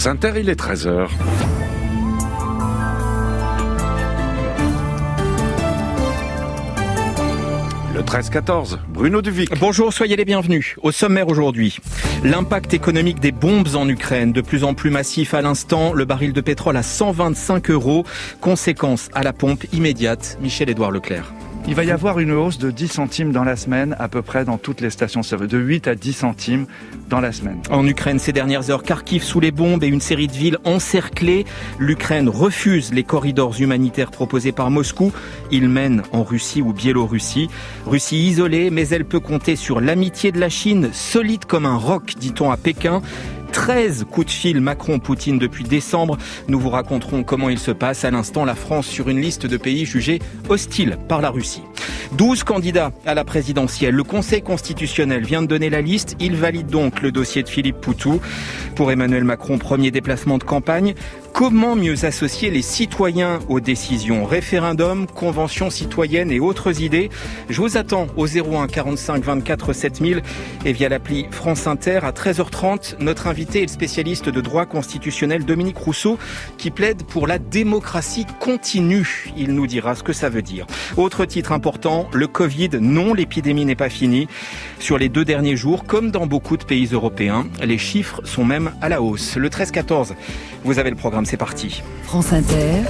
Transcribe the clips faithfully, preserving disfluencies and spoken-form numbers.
Inter, il est treize heures. Le treize quatorze, Bruno Duvic. Bonjour, soyez les bienvenus. Au sommaire aujourd'hui, l'impact économique des bombes en Ukraine, de plus en plus massif à l'instant, le baril de pétrole à cent vingt-cinq euros, conséquence à la pompe immédiate. Michel-Édouard Leclerc. Il va y avoir une hausse de dix centimes dans la semaine, à peu près dans toutes les stations-service, de huit à dix centimes dans la semaine. En Ukraine, ces dernières heures, Kharkiv sous les bombes et une série de villes encerclées. L'Ukraine refuse les corridors humanitaires proposés par Moscou. Ils mènent en Russie ou Biélorussie. Russie isolée, mais elle peut compter sur l'amitié de la Chine, solide comme un roc, dit-on à Pékin. treize coups de fil Macron-Poutine depuis décembre. Nous vous raconterons comment il se passe à l'instant la France sur une liste de pays jugés hostiles par la Russie. douze candidats à la présidentielle. Le Conseil constitutionnel vient de donner la liste. Il valide donc le dossier de Philippe Poutou. Pour Emmanuel Macron, premier déplacement de campagne. Comment mieux associer les citoyens aux décisions? Référendum, convention citoyenne et autres idées. Je vous attends au zéro un quarante-cinq vingt-quatre sept mille et via l'appli France Inter à treize heures trente. Notre invité est le spécialiste de droit constitutionnel Dominique Rousseau qui plaide pour la démocratie continue. Il nous dira ce que ça veut dire. Autre titre important, le Covid. Non, l'épidémie n'est pas finie. Sur les deux derniers jours, comme dans beaucoup de pays européens, les chiffres sont même à la hausse. Le treize quatorze, vous avez le programme. C'est parti. France Inter,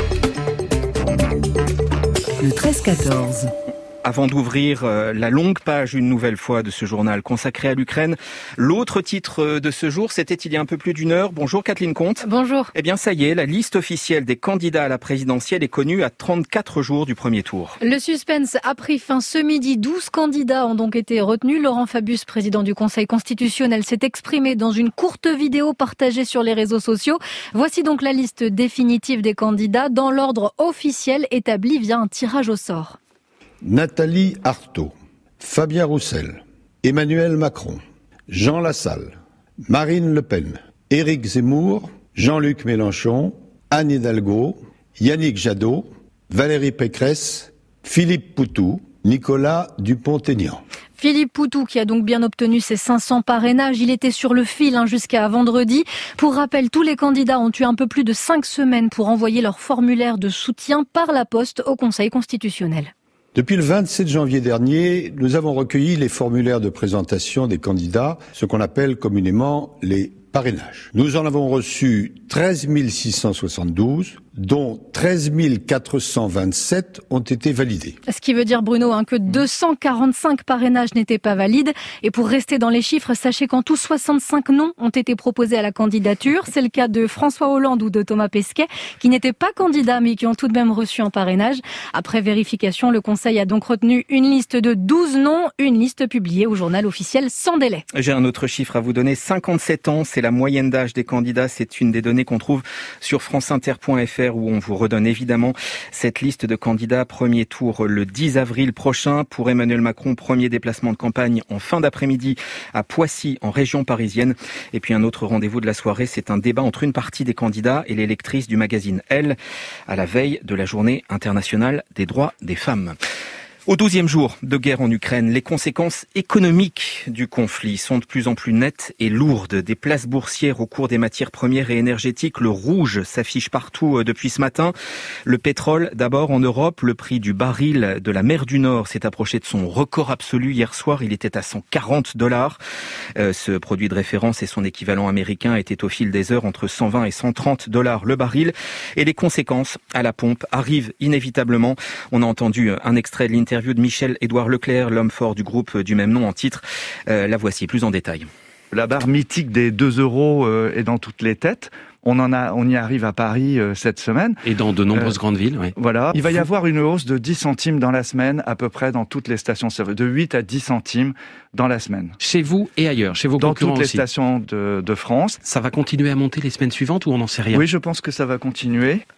le treize quatorze. Avant d'ouvrir la longue page une nouvelle fois de ce journal consacré à l'Ukraine, l'autre titre de ce jour, c'était il y a un peu plus d'une heure. Bonjour Kathleen Comte. Bonjour. Eh bien ça y est, la liste officielle des candidats à la présidentielle est connue à trente-quatre jours du premier tour. Le suspense a pris fin ce midi. douze candidats ont donc été retenus. Laurent Fabius, président du Conseil constitutionnel, s'est exprimé dans une courte vidéo partagée sur les réseaux sociaux. Voici donc la liste définitive des candidats dans l'ordre officiel établi via un tirage au sort. Nathalie Arthaud, Fabien Roussel, Emmanuel Macron, Jean Lassalle, Marine Le Pen, Éric Zemmour, Jean-Luc Mélenchon, Anne Hidalgo, Yannick Jadot, Valérie Pécresse, Philippe Poutou, Nicolas Dupont-Aignan. Philippe Poutou qui a donc bien obtenu ses cinq cents parrainages. Il était sur le fil hein, jusqu'à vendredi. Pour rappel, tous les candidats ont eu un peu plus de cinq semaines pour envoyer leur formulaire de soutien par la poste au Conseil constitutionnel. Depuis le vingt-sept janvier dernier, nous avons recueilli les formulaires de présentation des candidats, ce qu'on appelle communément les parrainages. Nous en avons reçu treize mille six cent soixante-douze, dont treize mille quatre cent vingt-sept ont été validés. Ce qui veut dire, Bruno, hein, que deux cent quarante-cinq parrainages n'étaient pas valides. Et pour rester dans les chiffres, sachez qu'en tout, soixante-cinq noms ont été proposés à la candidature. C'est le cas de François Hollande ou de Thomas Pesquet, qui n'étaient pas candidats, mais qui ont tout de même reçu un parrainage. Après vérification, le Conseil a donc retenu une liste de douze noms, une liste publiée au journal officiel sans délai. J'ai un autre chiffre à vous donner, cinquante-sept ans, c'est la moyenne d'âge des candidats. C'est une des données qu'on trouve sur franceinter point f r où on vous redonne évidemment cette liste de candidats. Premier tour le dix avril prochain. Pour Emmanuel Macron, premier déplacement de campagne en fin d'après-midi à Poissy, en région parisienne. Et puis un autre rendez-vous de la soirée, c'est un débat entre une partie des candidats et les lectrices du magazine Elle, à la veille de la Journée internationale des droits des femmes. Au douzième jour de guerre en Ukraine, les conséquences économiques du conflit sont de plus en plus nettes et lourdes. Des places boursières au cours des matières premières et énergétiques, le rouge s'affiche partout depuis ce matin. Le pétrole, d'abord en Europe, le prix du baril de la mer du Nord s'est approché de son record absolu hier soir. Il était à cent quarante dollars. Euh, ce produit de référence et son équivalent américain étaient au fil des heures entre cent vingt et cent trente dollars le baril. Et les conséquences à la pompe arrivent inévitablement. On a entendu un extrait de l'interview de Michel-Édouard Leclerc, l'homme fort du groupe du même nom en titre. Euh, la voici plus en détail. La barre mythique des deux euros euh, est dans toutes les têtes. On en a, on y arrive à Paris euh, cette semaine. Et dans de nombreuses euh, grandes villes, oui. Voilà. Il va y avoir une hausse de dix centimes dans la semaine, à peu près dans toutes les stations, de huit à dix centimes dans la semaine. Chez vous et ailleurs, chez vos dans concurrents toutes les aussi. stations de, de France. Ça va continuer à monter les semaines suivantes ou on n'en sait rien? Oui, je pense que ça va continuer.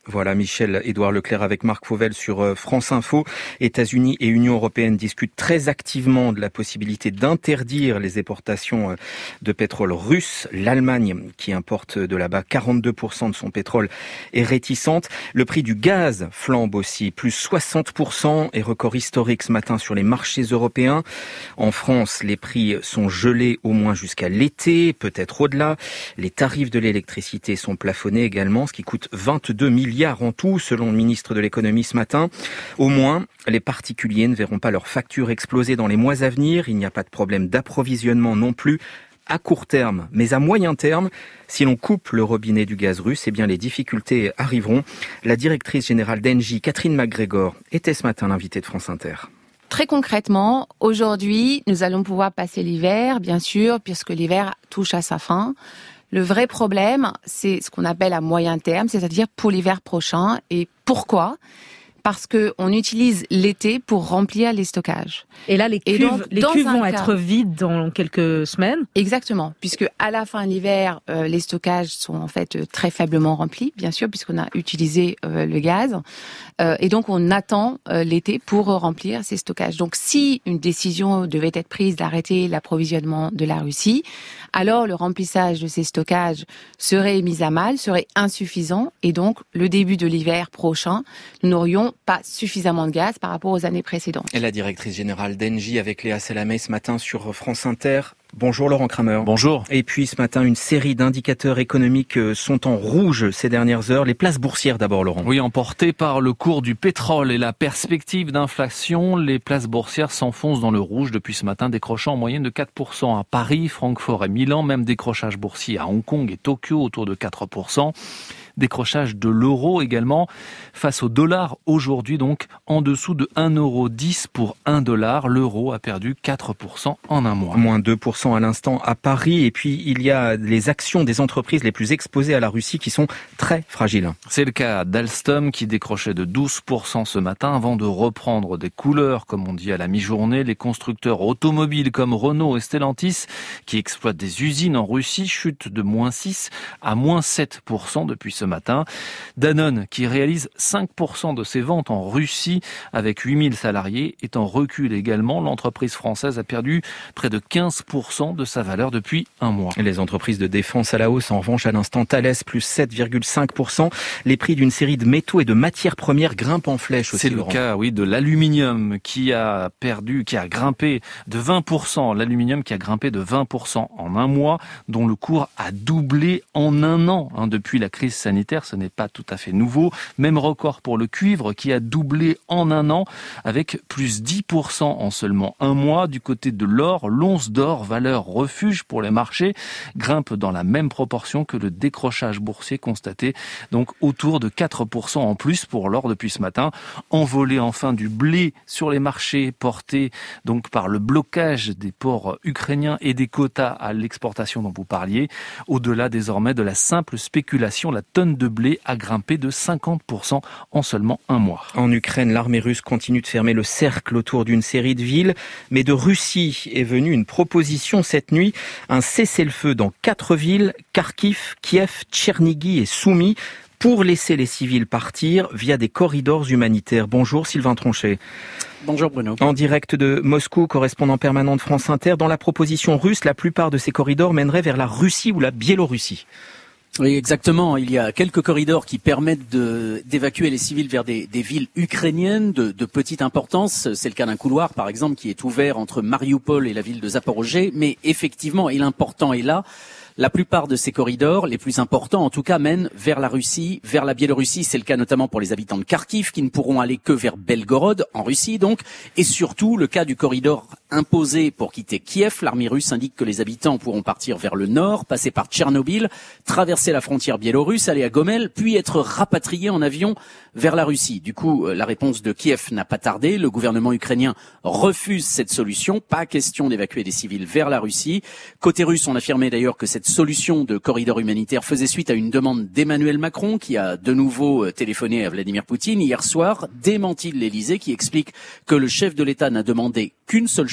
Voilà, Michel-Édouard Leclerc avec Marc Fauvel sur France Info. États-Unis et Union européenne discutent très activement de la possibilité d'interdire les exportations de pétrole russe. L'Allemagne, qui importe de là-bas quarante-deux pour cent de son pétrole, est réticente. Le prix du gaz flambe aussi, plus soixante pour cent et record historique ce matin sur les marchés européens. En France, les prix sont gelés au moins jusqu'à l'été, peut-être au-delà. Les tarifs de l'électricité sont plafonnés également, ce qui coûte vingt-deux milliards en tout, selon le ministre de l'économie ce matin. Au moins, les particuliers ne verront pas leurs factures exploser dans les mois à venir. Il n'y a pas de problème d'approvisionnement non plus à court terme, mais à moyen terme, si l'on coupe le robinet du gaz russe, eh bien les difficultés arriveront. La directrice générale d'Engie, Catherine MacGregor, était ce matin l'invitée de France Inter. Très concrètement, aujourd'hui, nous allons pouvoir passer l'hiver, bien sûr, puisque l'hiver touche à sa fin. Le vrai problème, c'est ce qu'on appelle à moyen terme, c'est-à-dire pour l'hiver prochain. Et pourquoi ? Parce que on utilise l'été pour remplir les stockages. Et là, les cuves, donc, les cuves vont cas, être vides dans quelques semaines. Exactement, puisque à la fin de l'hiver, euh, les stockages sont en fait très faiblement remplis, bien sûr, puisqu'on a utilisé euh, le gaz. Euh, et donc, on attend euh, l'été pour remplir ces stockages. Donc, si une décision devait être prise d'arrêter l'approvisionnement de la Russie, alors le remplissage de ces stockages serait mis à mal, serait insuffisant, et donc le début de l'hiver prochain, nous n'aurions pas suffisamment de gaz par rapport aux années précédentes. Et la directrice générale d'Engie avec Léa Salamé ce matin sur France Inter. Bonjour Laurent Kramer. Bonjour. Et puis ce matin, une série d'indicateurs économiques sont en rouge ces dernières heures. Les places boursières d'abord, Laurent. Oui, emportées par le cours du pétrole et la perspective d'inflation, les places boursières s'enfoncent dans le rouge depuis ce matin, décrochant en moyenne de quatre pour cent à Paris, Francfort et Milan, même décrochage boursier à Hong Kong et Tokyo autour de quatre pour cent. Décrochage de l'euro également face au dollar aujourd'hui, donc en dessous de un euro dix pour un dollar. L'euro a perdu quatre pour cent en un mois. Moins deux pour cent à l'instant à Paris. Et puis il y a les actions des entreprises les plus exposées à la Russie qui sont très fragiles. C'est le cas d'Alstom qui décrochait de douze pour cent ce matin avant de reprendre des couleurs, comme on dit à la mi-journée. Les constructeurs automobiles comme Renault et Stellantis qui exploitent des usines en Russie chutent de moins six à moins sept pour cent depuis ce matin. Danone, qui réalise cinq pour cent de ses ventes en Russie avec huit mille salariés, est en recul également. L'entreprise française a perdu près de quinze pour cent de sa valeur depuis un mois. Et les entreprises de défense à la hausse, en revanche, à l'instant, Thales, plus sept virgule cinq pour cent. Les prix d'une série de métaux et de matières premières grimpent en flèche aussi. C'est le cas, oui, de l'aluminium qui a perdu, qui a grimpé de vingt pour cent. L'aluminium qui a grimpé de vingt pour cent en un mois, dont le cours a doublé en un an, hein, depuis la crise sanitaire. Ce n'est pas tout à fait nouveau. Même record pour le cuivre qui a doublé en un an avec plus dix pour cent en seulement un mois. Du côté de l'or, l'once d'or, valeur refuge pour les marchés, grimpe dans la même proportion que le décrochage boursier constaté, donc autour de quatre pour cent en plus pour l'or depuis ce matin. Envolé enfin du blé sur les marchés porté donc par le blocage des ports ukrainiens et des quotas à l'exportation dont vous parliez. Au-delà désormais de la simple spéculation, la tonne de blé a grimpé de cinquante pour cent en seulement un mois. En Ukraine, l'armée russe continue de fermer le cercle autour d'une série de villes, mais de Russie est venue une proposition cette nuit, un cessez-le-feu dans quatre villes, Kharkiv, Kiev, Tchernigui et Soumy, pour laisser les civils partir via des corridors humanitaires. Bonjour Sylvain Tronchet. Bonjour Bruno. En direct de Moscou, correspondant permanent de France Inter, dans la proposition russe, la plupart de ces corridors mèneraient vers la Russie ou la Biélorussie. Oui, exactement. Il y a quelques corridors qui permettent de, d'évacuer les civils vers des, des villes ukrainiennes de, de petite importance. C'est le cas d'un couloir, par exemple, qui est ouvert entre Mariupol et la ville de Zaporozhye. Mais effectivement, et l'important est là, la plupart de ces corridors, les plus importants en tout cas, mènent vers la Russie, vers la Biélorussie. C'est le cas notamment pour les habitants de Kharkiv qui ne pourront aller que vers Belgorod, en Russie donc. Et surtout, le cas du corridor imposé pour quitter Kiev. L'armée russe indique que les habitants pourront partir vers le nord, passer par Tchernobyl, traverser la frontière biélorusse, aller à Gomel, puis être rapatriés en avion vers la Russie. Du coup, la réponse de Kiev n'a pas tardé. Le gouvernement ukrainien refuse cette solution. Pas question d'évacuer des civils vers la Russie. Côté russe, on affirmait d'ailleurs que cette solution de corridor humanitaire faisait suite à une demande d'Emmanuel Macron qui a de nouveau téléphoné à Vladimir Poutine hier soir, démenti de l'Elysée qui explique que le chef de l'État n'a demandé qu'une seule chose,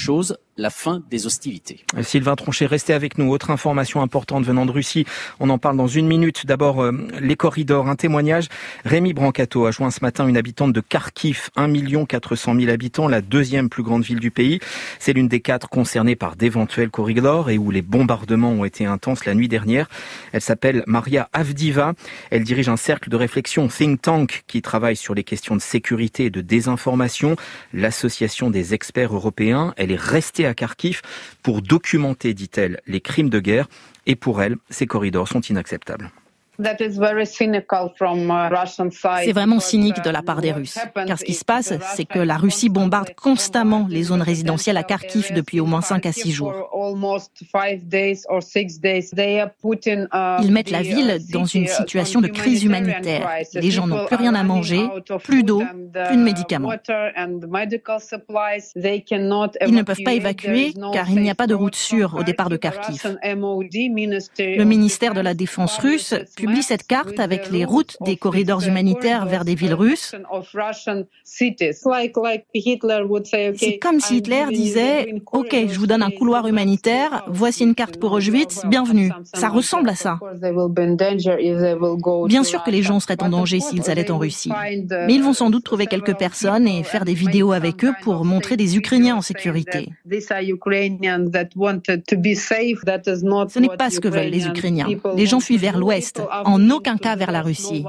chose, la fin des hostilités. Sylvain Tronchet, restez avec nous. Autre information importante venant de Russie, on en parle dans une minute. D'abord, euh, les corridors, un témoignage. Rémi Brancato a joint ce matin une habitante de Kharkiv, un million quatre cent mille habitants, la deuxième plus grande ville du pays. C'est l'une des quatre concernées par d'éventuels corridors et où les bombardements ont été intenses la nuit dernière. Elle s'appelle Maria Avdiva. Elle dirige un cercle de réflexion think tank qui travaille sur les questions de sécurité et de désinformation. L'association des experts européens, elle est restée à Kharkiv pour documenter, dit-elle, les crimes de guerre. Et pour elle, ces corridors sont inacceptables. C'est vraiment cynique de la part des Russes, car ce qui se passe, c'est que la Russie bombarde constamment les zones résidentielles à Kharkiv depuis au moins cinq à six jours. Ils mettent la ville dans une situation de crise humanitaire. Les gens n'ont plus rien à manger, plus d'eau, plus de médicaments. Ils ne peuvent pas évacuer car il n'y a pas de route sûre au départ de Kharkiv. Le ministère de la Défense russe publie cette carte avec les routes des corridors humanitaires vers des villes russes. C'est comme si Hitler disait « Ok, je vous donne un couloir humanitaire, voici une carte pour Auschwitz, bienvenue ». Ça ressemble à ça. Bien sûr que les gens seraient en danger s'ils allaient en Russie. Mais ils vont sans doute trouver quelques personnes et faire des vidéos avec eux pour montrer des Ukrainiens en sécurité. Ce n'est pas ce que veulent les Ukrainiens. Les gens fuient vers l'ouest, en aucun cas vers la Russie.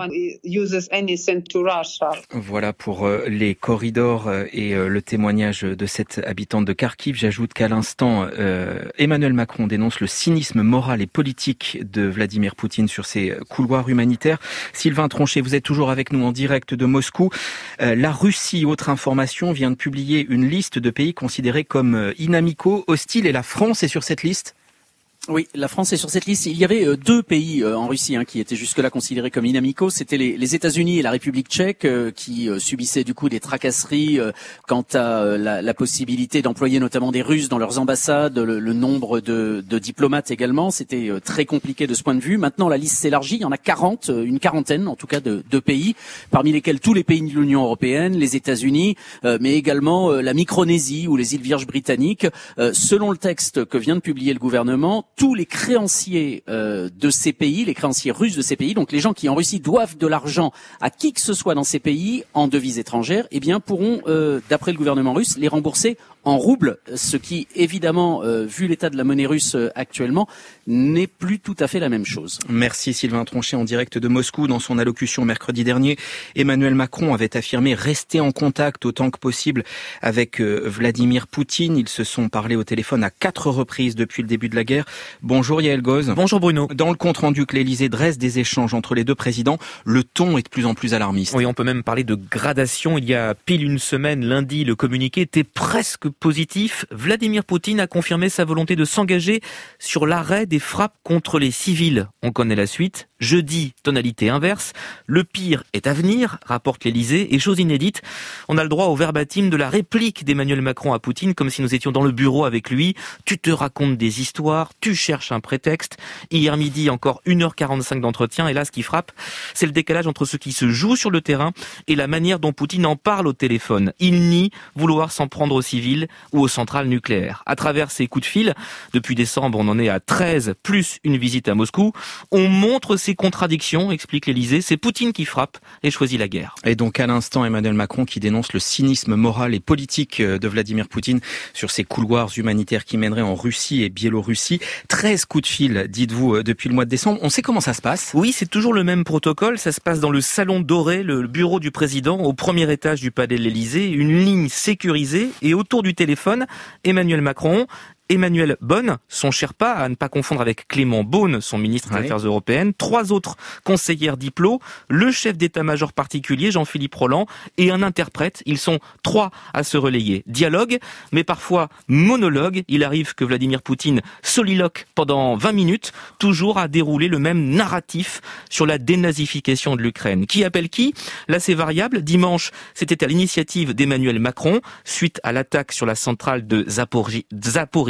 Voilà pour les corridors et le témoignage de cette habitante de Kharkiv. J'ajoute qu'à l'instant, Emmanuel Macron dénonce le cynisme moral et politique de Vladimir Poutine sur ces couloirs humanitaires. Sylvain Tronchet, vous êtes toujours avec nous en direct de Moscou. La Russie, autre information, vient de publier une liste de pays considérés comme inamicaux, hostiles, et la France est sur cette liste ? Oui, la France est sur cette liste. Il y avait euh, deux pays euh, en Russie hein, qui étaient jusque-là considérés comme inamicaux. C'était les, les États-Unis et la République tchèque euh, qui euh, subissaient du coup des tracasseries euh, quant à euh, la, la possibilité d'employer notamment des Russes dans leurs ambassades, le, le nombre de, de diplomates également. C'était euh, très compliqué de ce point de vue. Maintenant, la liste s'élargit. Il y en a quarante, euh, une quarantaine en tout cas de, de pays, parmi lesquels tous les pays de l'Union européenne, les États-Unis, euh, mais également euh, la Micronésie ou les îles Vierges britanniques. Euh, selon le texte que vient de publier le gouvernement, tous les créanciers euh, de ces pays, les créanciers russes de ces pays, donc les gens qui en Russie doivent de l'argent à qui que ce soit dans ces pays en devises étrangères, eh bien pourront, euh, d'après le gouvernement russe, les rembourser en roubles, ce qui évidemment, euh, vu l'état de la monnaie russe euh, actuellement, n'est plus tout à fait la même chose. Merci Sylvain Tronchet en direct de Moscou. Dans son allocution mercredi dernier, Emmanuel Macron avait affirmé rester en contact autant que possible avec euh, Vladimir Poutine. Ils se sont parlé au téléphone à quatre reprises depuis le début de la guerre. Bonjour Yael Goz. Bonjour Bruno. Dans le compte-rendu que l'Élysée dresse des échanges entre les deux présidents, le ton est de plus en plus alarmiste. Oui, on peut même parler de gradation. Il y a pile une semaine, lundi, le communiqué était presque positif. Vladimir Poutine a confirmé sa volonté de s'engager sur l'arrêt des frappes contre les civils. On connaît la suite. Jeudi, tonalité inverse. Le pire est à venir, rapporte l'Élysée. Et chose inédite, on a le droit au verbatim de la réplique d'Emmanuel Macron à Poutine, comme si nous étions dans le bureau avec lui. Tu te racontes des histoires, tu cherches un prétexte. Hier midi, encore une heure quarante-cinq d'entretien. Et là, ce qui frappe, c'est le décalage entre ce qui se joue sur le terrain et la manière dont Poutine en parle au téléphone. Il nie vouloir s'en prendre aux civils ou aux centrales nucléaires. À travers ces coups de fil, depuis décembre, on en est à treize, plus une visite à Moscou. On montre ces contradictions, explique l'Élysée. C'est Poutine qui frappe et choisit la guerre. Et donc à l'instant, Emmanuel Macron qui dénonce le cynisme moral et politique de Vladimir Poutine sur ces couloirs humanitaires qui mèneraient en Russie et Biélorussie. treize coups de fil, dites-vous, depuis le mois de décembre. On sait comment ça se passe ? Oui, c'est toujours le même protocole. Ça se passe dans le salon doré, le bureau du président, au premier étage du palais de l'Élysée. Une ligne sécurisée et autour du téléphone, Emmanuel Macron, Emmanuel Bonne, son Sherpa, à ne pas confondre avec Clément Beaune, son ministre des Affaires européennes, trois autres conseillères diplo, le chef d'état-major particulier, Jean-Philippe Roland, et un interprète. Ils sont trois à se relayer. Dialogue, mais parfois monologue. Il arrive que Vladimir Poutine soliloque pendant vingt minutes, toujours à dérouler le même narratif sur la dénazification de l'Ukraine. Qui appelle qui ? Là, c'est variable. Dimanche, c'était à l'initiative d'Emmanuel Macron, suite à l'attaque sur la centrale de Zaporizhzhia.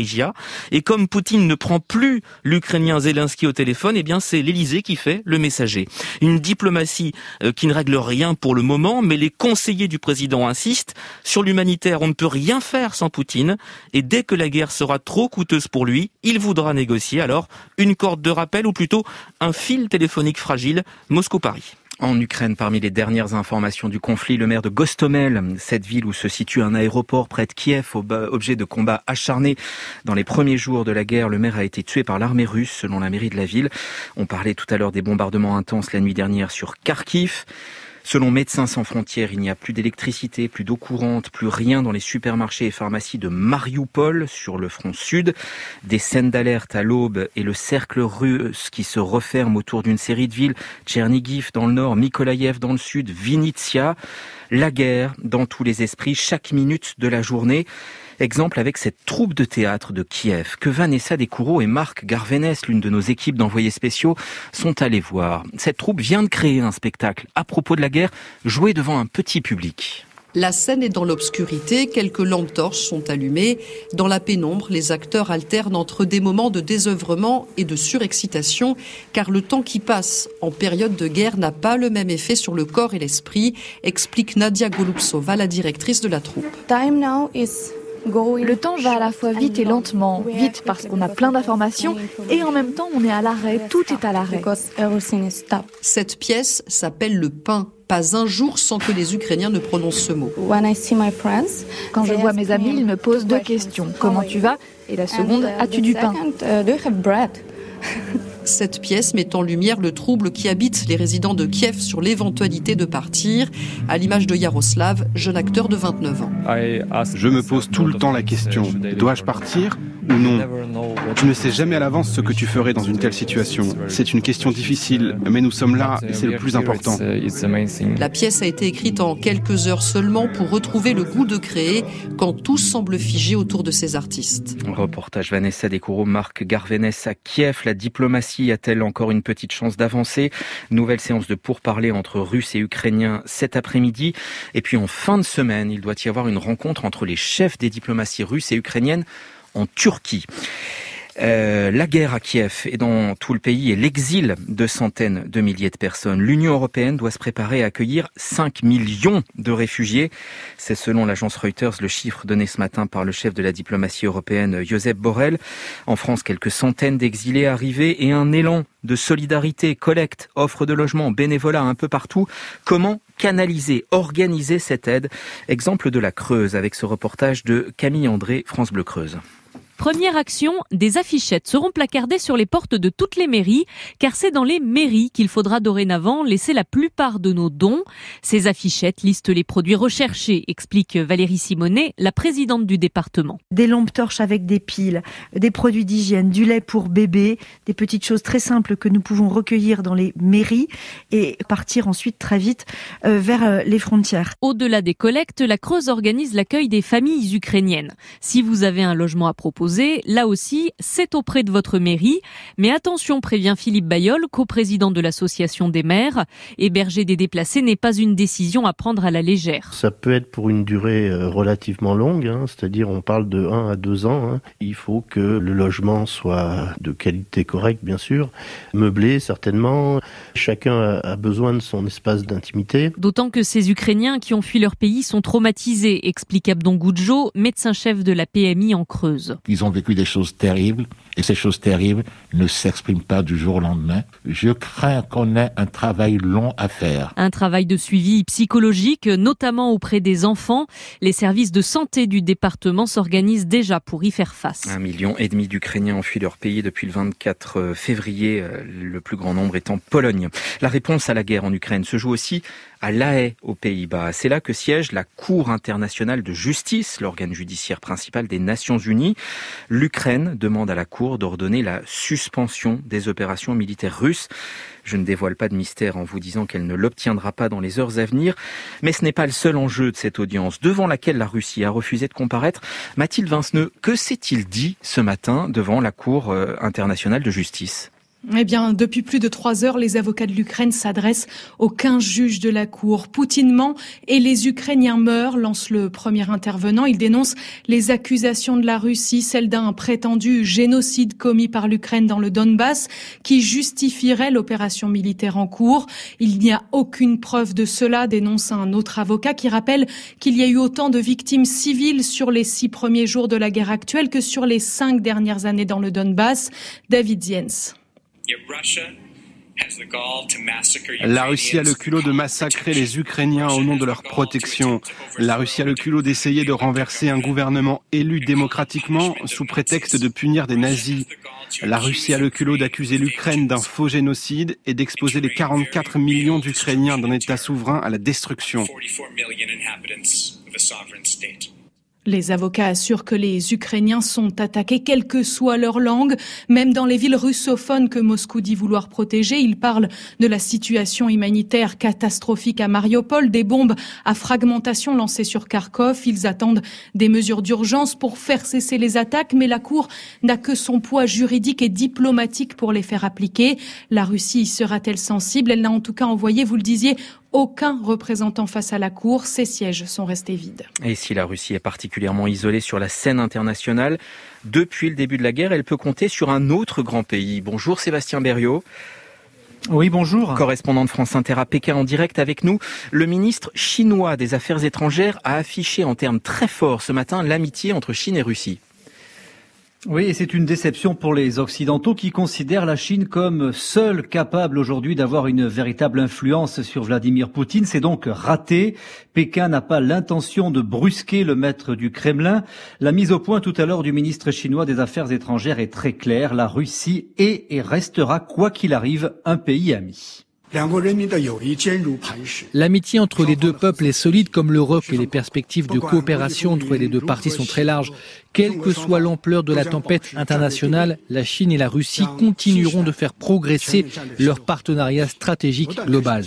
Zaporizhia. Et comme Poutine ne prend plus l'Ukrainien Zelensky au téléphone, eh bien c'est l'Élysée qui fait le messager. Une diplomatie euh, qui ne règle rien pour le moment, mais les conseillers du président insistent. Sur l'humanitaire, on ne peut rien faire sans Poutine. Et dès que la guerre sera trop coûteuse pour lui, il voudra négocier. Alors, une corde de rappel ou plutôt un fil téléphonique fragile, Moscou-Paris. En Ukraine, parmi les dernières informations du conflit, le maire de Gostomel, cette ville où se situe un aéroport près de Kiev, objet de combats acharnés dans les premiers jours de la guerre, le maire a été tué par l'armée russe, selon la mairie de la ville. On parlait tout à l'heure des bombardements intenses la nuit dernière sur Kharkiv. Selon Médecins sans frontières, il n'y a plus d'électricité, plus d'eau courante, plus rien dans les supermarchés et pharmacies de Marioupol, sur le front sud. Des scènes d'alerte à l'aube et le cercle russe qui se referme autour d'une série de villes. Tchernigiv dans le nord, Mykolaïev dans le sud, Vinnytsia. La guerre dans tous les esprits, chaque minute de la journée. Exemple avec cette troupe de théâtre de Kiev que Vanessa Descoureaux et Marc Garvenès, l'une de nos équipes d'envoyés spéciaux, sont allés voir. Cette troupe vient de créer un spectacle à propos de la guerre, joué devant un petit public. La scène est dans l'obscurité, quelques lampes torches sont allumées. Dans la pénombre, les acteurs alternent entre des moments de désœuvrement et de surexcitation, car le temps qui passe en période de guerre n'a pas le même effet sur le corps et l'esprit, explique Nadia Golubtsova, la directrice de la troupe. Time now is Le temps va à la fois vite et lentement. Vite parce qu'on a plein d'informations et en même temps on est à l'arrêt, tout est à l'arrêt. Cette pièce s'appelle Le Pain. Pas un jour sans que les Ukrainiens ne prononcent ce mot. Quand je vois mes amis, ils me posent deux questions. Comment tu vas? Et la seconde, as-tu du pain? Cette pièce met en lumière le trouble qui habite les résidents de Kiev sur l'éventualité de partir, à l'image de Yaroslav, jeune acteur de vingt-neuf ans. Je me pose tout le temps la question, dois-je partir ou non? Tu ne sais jamais à l'avance ce que tu ferais dans une telle situation. C'est une question difficile, mais nous sommes là et c'est le plus important. La pièce a été écrite en quelques heures seulement pour retrouver le goût de créer quand tout semble figé autour de ces artistes. Reportage Vanessa Descoureaux, Marc Garvenès à Kiev. La diplomatie a-t-elle encore une petite chance d'avancer? Nouvelle séance de pourparlers entre Russes et Ukrainiens cet après-midi. Et puis en fin de semaine, il doit y avoir une rencontre entre les chefs des diplomaties russes et ukrainiennes en Turquie. Euh, la guerre à Kiev et dans tout le pays et l'exil de centaines de milliers de personnes. L'Union européenne doit se préparer à accueillir cinq millions de réfugiés. C'est selon l'agence Reuters le chiffre donné ce matin par le chef de la diplomatie européenne, Josep Borrell. En France, quelques centaines d'exilés arrivés et un élan de solidarité, collecte, offre de logement, bénévolat un peu partout. Comment canaliser, organiser cette aide? Exemple de la Creuse avec ce reportage de Camille André, France Bleu Creuse. Première action, des affichettes seront placardées sur les portes de toutes les mairies, car c'est dans les mairies qu'il faudra dorénavant laisser la plupart de nos dons. Ces affichettes listent les produits recherchés, explique Valérie Simonet, la présidente du département. Des lampes torches avec des piles, des produits d'hygiène, du lait pour bébé, des petites choses très simples que nous pouvons recueillir dans les mairies et partir ensuite très vite euh, vers euh, les frontières. Au-delà des collectes, la Creuse organise l'accueil des familles ukrainiennes. Si vous avez un logement à proposer, là aussi, c'est auprès de votre mairie. Mais attention, prévient Philippe Bayol, coprésident de l'association des maires, héberger des déplacés n'est pas une décision à prendre à la légère. Ça peut être pour une durée relativement longue, hein, c'est-à-dire on parle de un à deux ans. Hein. Il faut que le logement soit de qualité correcte, bien sûr, meublé certainement. Chacun a besoin de son espace d'intimité. D'autant que ces Ukrainiens qui ont fui leur pays sont traumatisés, explique Abdon Goudjo, médecin-chef de la P M I en Creuse. Ils ont vécu des choses terribles et ces choses terribles ne s'expriment pas du jour au lendemain. Je crains qu'on ait un travail long à faire. Un travail de suivi psychologique, notamment auprès des enfants. Les services de santé du département s'organisent déjà pour y faire face. Un million et demi d'Ukrainiens ont fui leur pays depuis le vingt-quatre février, le plus grand nombre étant Pologne. La réponse à la guerre en Ukraine se joue aussi à La Haye, aux Pays-Bas. C'est là que siège la Cour internationale de justice, l'organe judiciaire principal des Nations Unies. L'Ukraine demande à la Cour d'ordonner la suspension des opérations militaires russes. Je ne dévoile pas de mystère en vous disant qu'elle ne l'obtiendra pas dans les heures à venir. Mais ce n'est pas le seul enjeu de cette audience, devant laquelle la Russie a refusé de comparaître. Mathilde Vinceneux, que s'est-il dit ce matin devant la Cour internationale de justice ? Eh bien, depuis plus de trois heures, les avocats de l'Ukraine s'adressent aux quinze juges de la Cour. Poutine ment et les Ukrainiens meurent, lance le premier intervenant. Il dénonce les accusations de la Russie, celle d'un prétendu génocide commis par l'Ukraine dans le Donbass, qui justifierait l'opération militaire en cours. Il n'y a aucune preuve de cela, dénonce un autre avocat qui rappelle qu'il y a eu autant de victimes civiles sur les six premiers jours de la guerre actuelle que sur les cinq dernières années dans le Donbass. David Ziens. La Russie a le culot de massacrer les Ukrainiens au nom de leur protection. La Russie a le culot d'essayer de renverser un gouvernement élu démocratiquement sous prétexte de punir des nazis. La Russie a le culot d'accuser l'Ukraine d'un faux génocide et d'exposer les quarante-quatre millions d'Ukrainiens d'un État souverain à la destruction. Les avocats assurent que les Ukrainiens sont attaqués quelle que soit leur langue, même dans les villes russophones que Moscou dit vouloir protéger. Ils parlent de la situation humanitaire catastrophique à Mariupol, des bombes à fragmentation lancées sur Kharkov. Ils attendent des mesures d'urgence pour faire cesser les attaques, mais la Cour n'a que son poids juridique et diplomatique pour les faire appliquer. La Russie y sera-t-elle sensible? Elle n'a en tout cas envoyé, vous le disiez, aucun représentant face à la Cour. Ses sièges sont restés vides. Et si la Russie est particulièrement isolée sur la scène internationale, depuis le début de la guerre, elle peut compter sur un autre grand pays. Bonjour Sébastien Berriot. Oui, bonjour. Correspondant de France Inter à Pékin en direct avec nous. Le ministre chinois des Affaires étrangères a affiché en termes très forts ce matin l'amitié entre Chine et Russie. Oui, et c'est une déception pour les Occidentaux qui considèrent la Chine comme seule capable aujourd'hui d'avoir une véritable influence sur Vladimir Poutine. C'est donc raté. Pékin n'a pas l'intention de brusquer le maître du Kremlin. La mise au point tout à l'heure du ministre chinois des Affaires étrangères est très claire. La Russie est et restera, quoi qu'il arrive, un pays ami. L'amitié entre les deux peuples est solide comme l'Europe et les perspectives de coopération entre les deux parties sont très larges. Quelle que soit l'ampleur de la tempête internationale, la Chine et la Russie continueront de faire progresser leur partenariat stratégique global.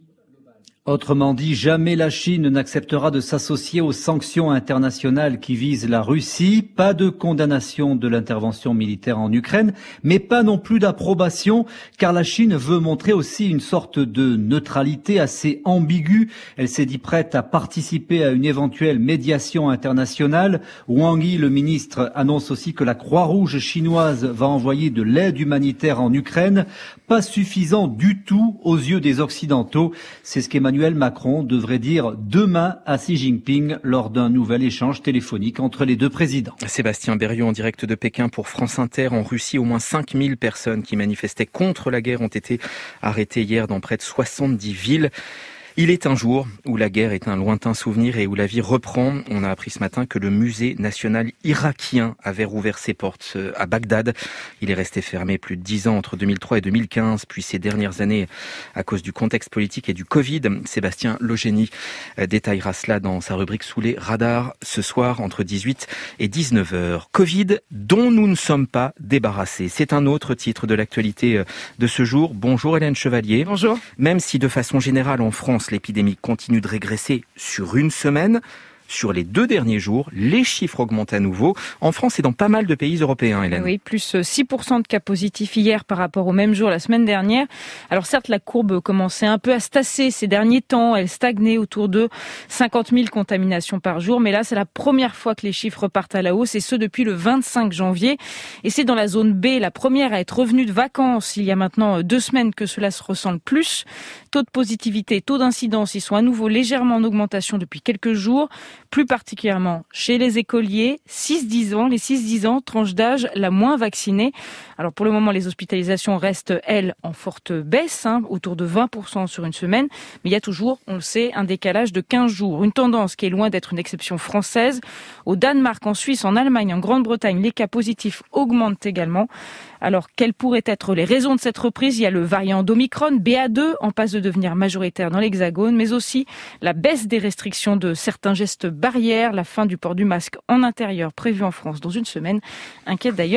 Autrement dit, jamais la Chine n'acceptera de s'associer aux sanctions internationales qui visent la Russie. Pas de condamnation de l'intervention militaire en Ukraine, mais pas non plus d'approbation, car la Chine veut montrer aussi une sorte de neutralité assez ambiguë. Elle s'est dit prête à participer à une éventuelle médiation internationale. Wang Yi, le ministre, annonce aussi que la Croix-Rouge chinoise va envoyer de l'aide humanitaire en Ukraine. Pas suffisant du tout aux yeux des Occidentaux. C'est ce qu'Emmanuel Emmanuel Macron devrait dire demain à Xi Jinping lors d'un nouvel échange téléphonique entre les deux présidents. Sébastien Berriot en direct de Pékin pour France Inter. En Russie, au moins cinq mille personnes qui manifestaient contre la guerre ont été arrêtées hier dans près de soixante-dix villes. Il est un jour où la guerre est un lointain souvenir et où la vie reprend. On a appris ce matin que le musée national irakien avait rouvert ses portes à Bagdad. Il est resté fermé plus de dix ans entre deux mille trois et deux mille quinze, puis ces dernières années à cause du contexte politique et du Covid. Sébastien Logénie détaillera cela dans sa rubrique Sous les radars ce soir entre dix-huit et dix-neuf heures. Covid dont nous ne sommes pas débarrassés. C'est un autre titre de l'actualité de ce jour. Bonjour Hélène Chevalier. Bonjour. Même si de façon générale en France, l'épidémie continue de régresser sur une semaine, sur les deux derniers jours, les chiffres augmentent à nouveau. En France et dans pas mal de pays européens, Hélène. Oui, plus six pour cent de cas positifs hier par rapport au même jour la semaine dernière. Alors certes, la courbe commençait un peu à se tasser ces derniers temps. Elle stagnait autour de cinquante mille contaminations par jour. Mais là, c'est la première fois que les chiffres partent à la hausse, et ce depuis le vingt-cinq janvier. Et c'est dans la zone B, la première à être revenue de vacances il y a maintenant deux semaines, que cela se ressent le plus. Taux de positivité, taux d'incidence, ils sont à nouveau légèrement en augmentation depuis quelques jours. Plus particulièrement chez les écoliers, six dix ans, les six dix ans, tranche d'âge la moins vaccinée. Alors pour le moment, les hospitalisations restent, elles, en forte baisse, hein, autour de vingt pour cent sur une semaine. Mais il y a toujours, on le sait, un décalage de quinze jours. Une tendance qui est loin d'être une exception française. Au Danemark, en Suisse, en Allemagne, en Grande-Bretagne, les cas positifs augmentent également. Alors, quelles pourraient être les raisons de cette reprise? Il y a le variant d'Omicron, B A deux, en passe de devenir majoritaire dans l'Hexagone, mais aussi la baisse des restrictions de certains gestes barrières, la fin du port du masque en intérieur prévu en France dans une semaine, inquiète d'ailleurs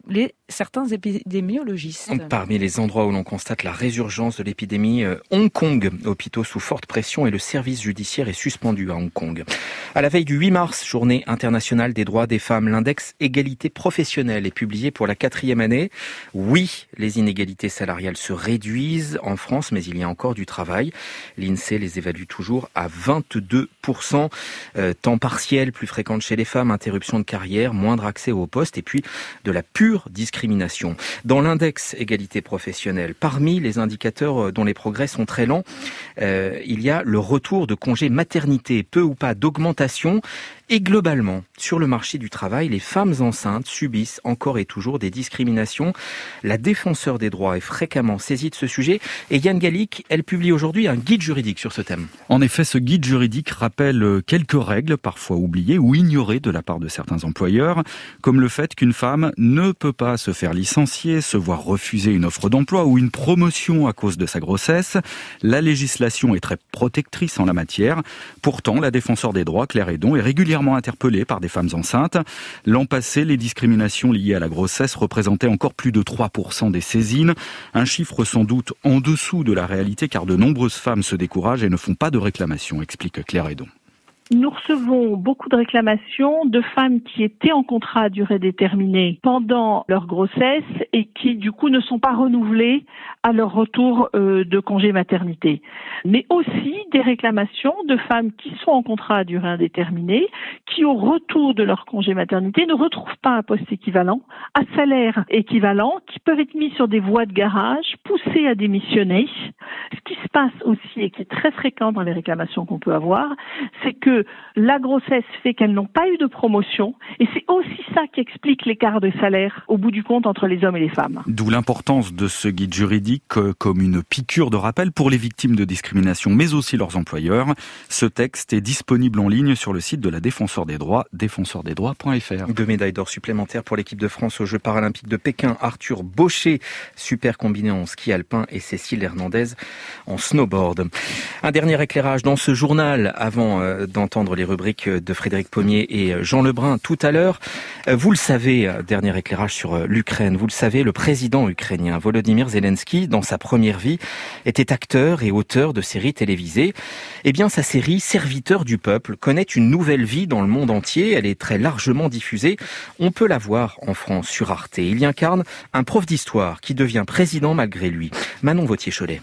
les, certains épidémiologistes. Parmi les endroits où l'on constate la résurgence de l'épidémie, euh, Hong Kong, hôpitaux sous forte pression et le service judiciaire est suspendu à Hong Kong. À la veille du huit mars, journée internationale des droits des femmes, l'index égalité professionnelle est publié pour la quatrième année. Oui, les inégalités salariales se réduisent en France, mais il y a encore du travail. L'INSEE les évalue toujours à vingt-deux pour cent. Euh, temps partiel plus fréquent chez les femmes, interruption de carrière, moindre accès au poste et puis de la pure discrimination. Dans l'index égalité professionnelle, parmi les indicateurs dont les progrès sont très lents, euh, il y a le retour de congé maternité, peu ou pas d'augmentation. Et globalement, sur le marché du travail, les femmes enceintes subissent encore et toujours des discriminations. La défenseure des droits est fréquemment saisie de ce sujet. Et Yann Gallic, elle publie aujourd'hui un guide juridique sur ce thème. En effet, ce guide juridique rappelle quelques règles, parfois oubliées ou ignorées de la part de certains employeurs, comme le fait qu'une femme ne peut pas se faire licencier, se voir refuser une offre d'emploi ou une promotion à cause de sa grossesse. La législation est très protectrice en la matière. Pourtant, la défenseure des droits, Claire Hédon, est régulièrement interpellée par des femmes enceintes. L'an passé, les discriminations liées à la grossesse représentaient encore plus de trois pour cent des saisines. Un chiffre sans doute en dessous de la réalité car de nombreuses femmes se découragent et ne font pas de réclamations, explique Claire Hédon. Nous recevons beaucoup de réclamations de femmes qui étaient en contrat à durée déterminée pendant leur grossesse et qui, du coup, ne sont pas renouvelées à leur retour euh, de congé maternité. Mais aussi des réclamations de femmes qui sont en contrat à durée indéterminée, qui, au retour de leur congé maternité, ne retrouvent pas un poste équivalent, à salaire équivalent, qui peuvent être mis sur des voies de garage, poussées à démissionner. Ce qui se passe aussi et qui est très fréquent dans les réclamations qu'on peut avoir, c'est que la grossesse fait qu'elles n'ont pas eu de promotion et c'est aussi ça qui explique l'écart de salaire au bout du compte entre les hommes et les femmes. D'où l'importance de ce guide juridique comme une piqûre de rappel pour les victimes de discrimination mais aussi leurs employeurs. Ce texte est disponible en ligne sur le site de la Défenseure des droits, défenseur des droits point f r. Deux médailles d'or supplémentaires pour l'équipe de France aux Jeux paralympiques de Pékin. Arthur Baucher, super combiné en ski alpin et Cécile Hernandez en snowboard. Un dernier éclairage dans ce journal avant euh, d'entendre les rubriques de Frédéric Pommier et Jean Lebrun tout à l'heure. Vous le savez, dernier éclairage sur l'Ukraine, vous le savez, le président ukrainien Volodymyr Zelensky, dans sa première vie, était acteur et auteur de séries télévisées. Eh bien, sa série Serviteur du peuple connaît une nouvelle vie dans le monde entier. Elle est très largement diffusée. On peut la voir en France sur Arte. Il y incarne un prof d'histoire qui devient président malgré lui. Manon Vautier-Cholet.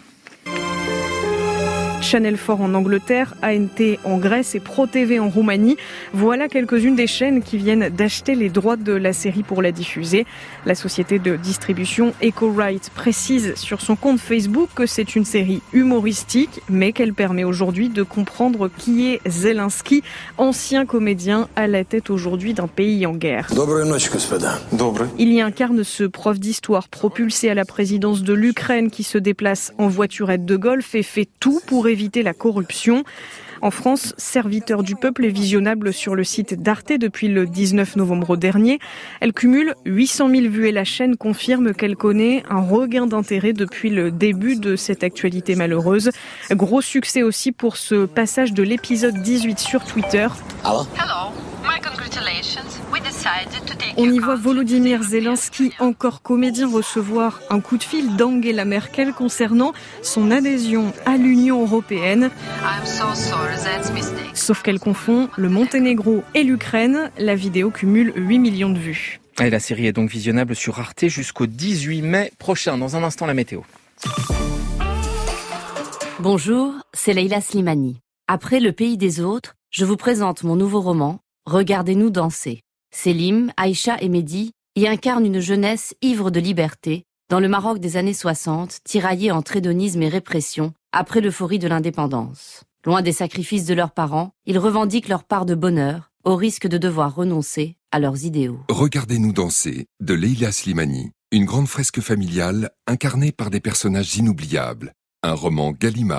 Channel quatre en Angleterre, A N T en Grèce et ProTV en Roumanie. Voilà quelques-unes des chaînes qui viennent d'acheter les droits de la série pour la diffuser. La société de distribution EcoRight précise sur son compte Facebook que c'est une série humoristique, mais qu'elle permet aujourd'hui de comprendre qui est Zelensky, ancien comédien à la tête aujourd'hui d'un pays en guerre. Il y incarne ce prof d'histoire propulsé à la présidence de l'Ukraine qui se déplace en voiturette de golf et fait tout pour éviter la corruption. En France, Serviteur du peuple est visionnable sur le site d'Arte depuis le dix-neuf novembre dernier. Elle cumule huit cent mille vues et la chaîne confirme qu'elle connaît un regain d'intérêt depuis le début de cette actualité malheureuse. Gros succès aussi pour ce passage de l'épisode dix-huit sur Twitter. Hello. Hello. My congratulations. We decided to take On y voit Volodymyr Zelensky, encore comédien, recevoir un coup de fil d'Angela Merkel concernant son adhésion à l'Union européenne. I'm so sorry, that's mistake. Sauf qu'elle confond le Monténégro et l'Ukraine. La vidéo cumule huit millions de vues. Et la série est donc visionnable sur Arte jusqu'au dix-huit mai prochain. Dans un instant, la météo. Bonjour, c'est Leila Slimani. Après Le pays des autres, je vous présente mon nouveau roman, Regardez-nous danser. Selim, Aïcha et Mehdi y incarnent une jeunesse ivre de liberté dans le Maroc des années soixante, tiraillé entre hédonisme et répression après l'euphorie de l'indépendance. Loin des sacrifices de leurs parents, ils revendiquent leur part de bonheur au risque de devoir renoncer à leurs idéaux. Regardez-nous danser de Leila Slimani, une grande fresque familiale incarnée par des personnages inoubliables. Un roman Gallimard.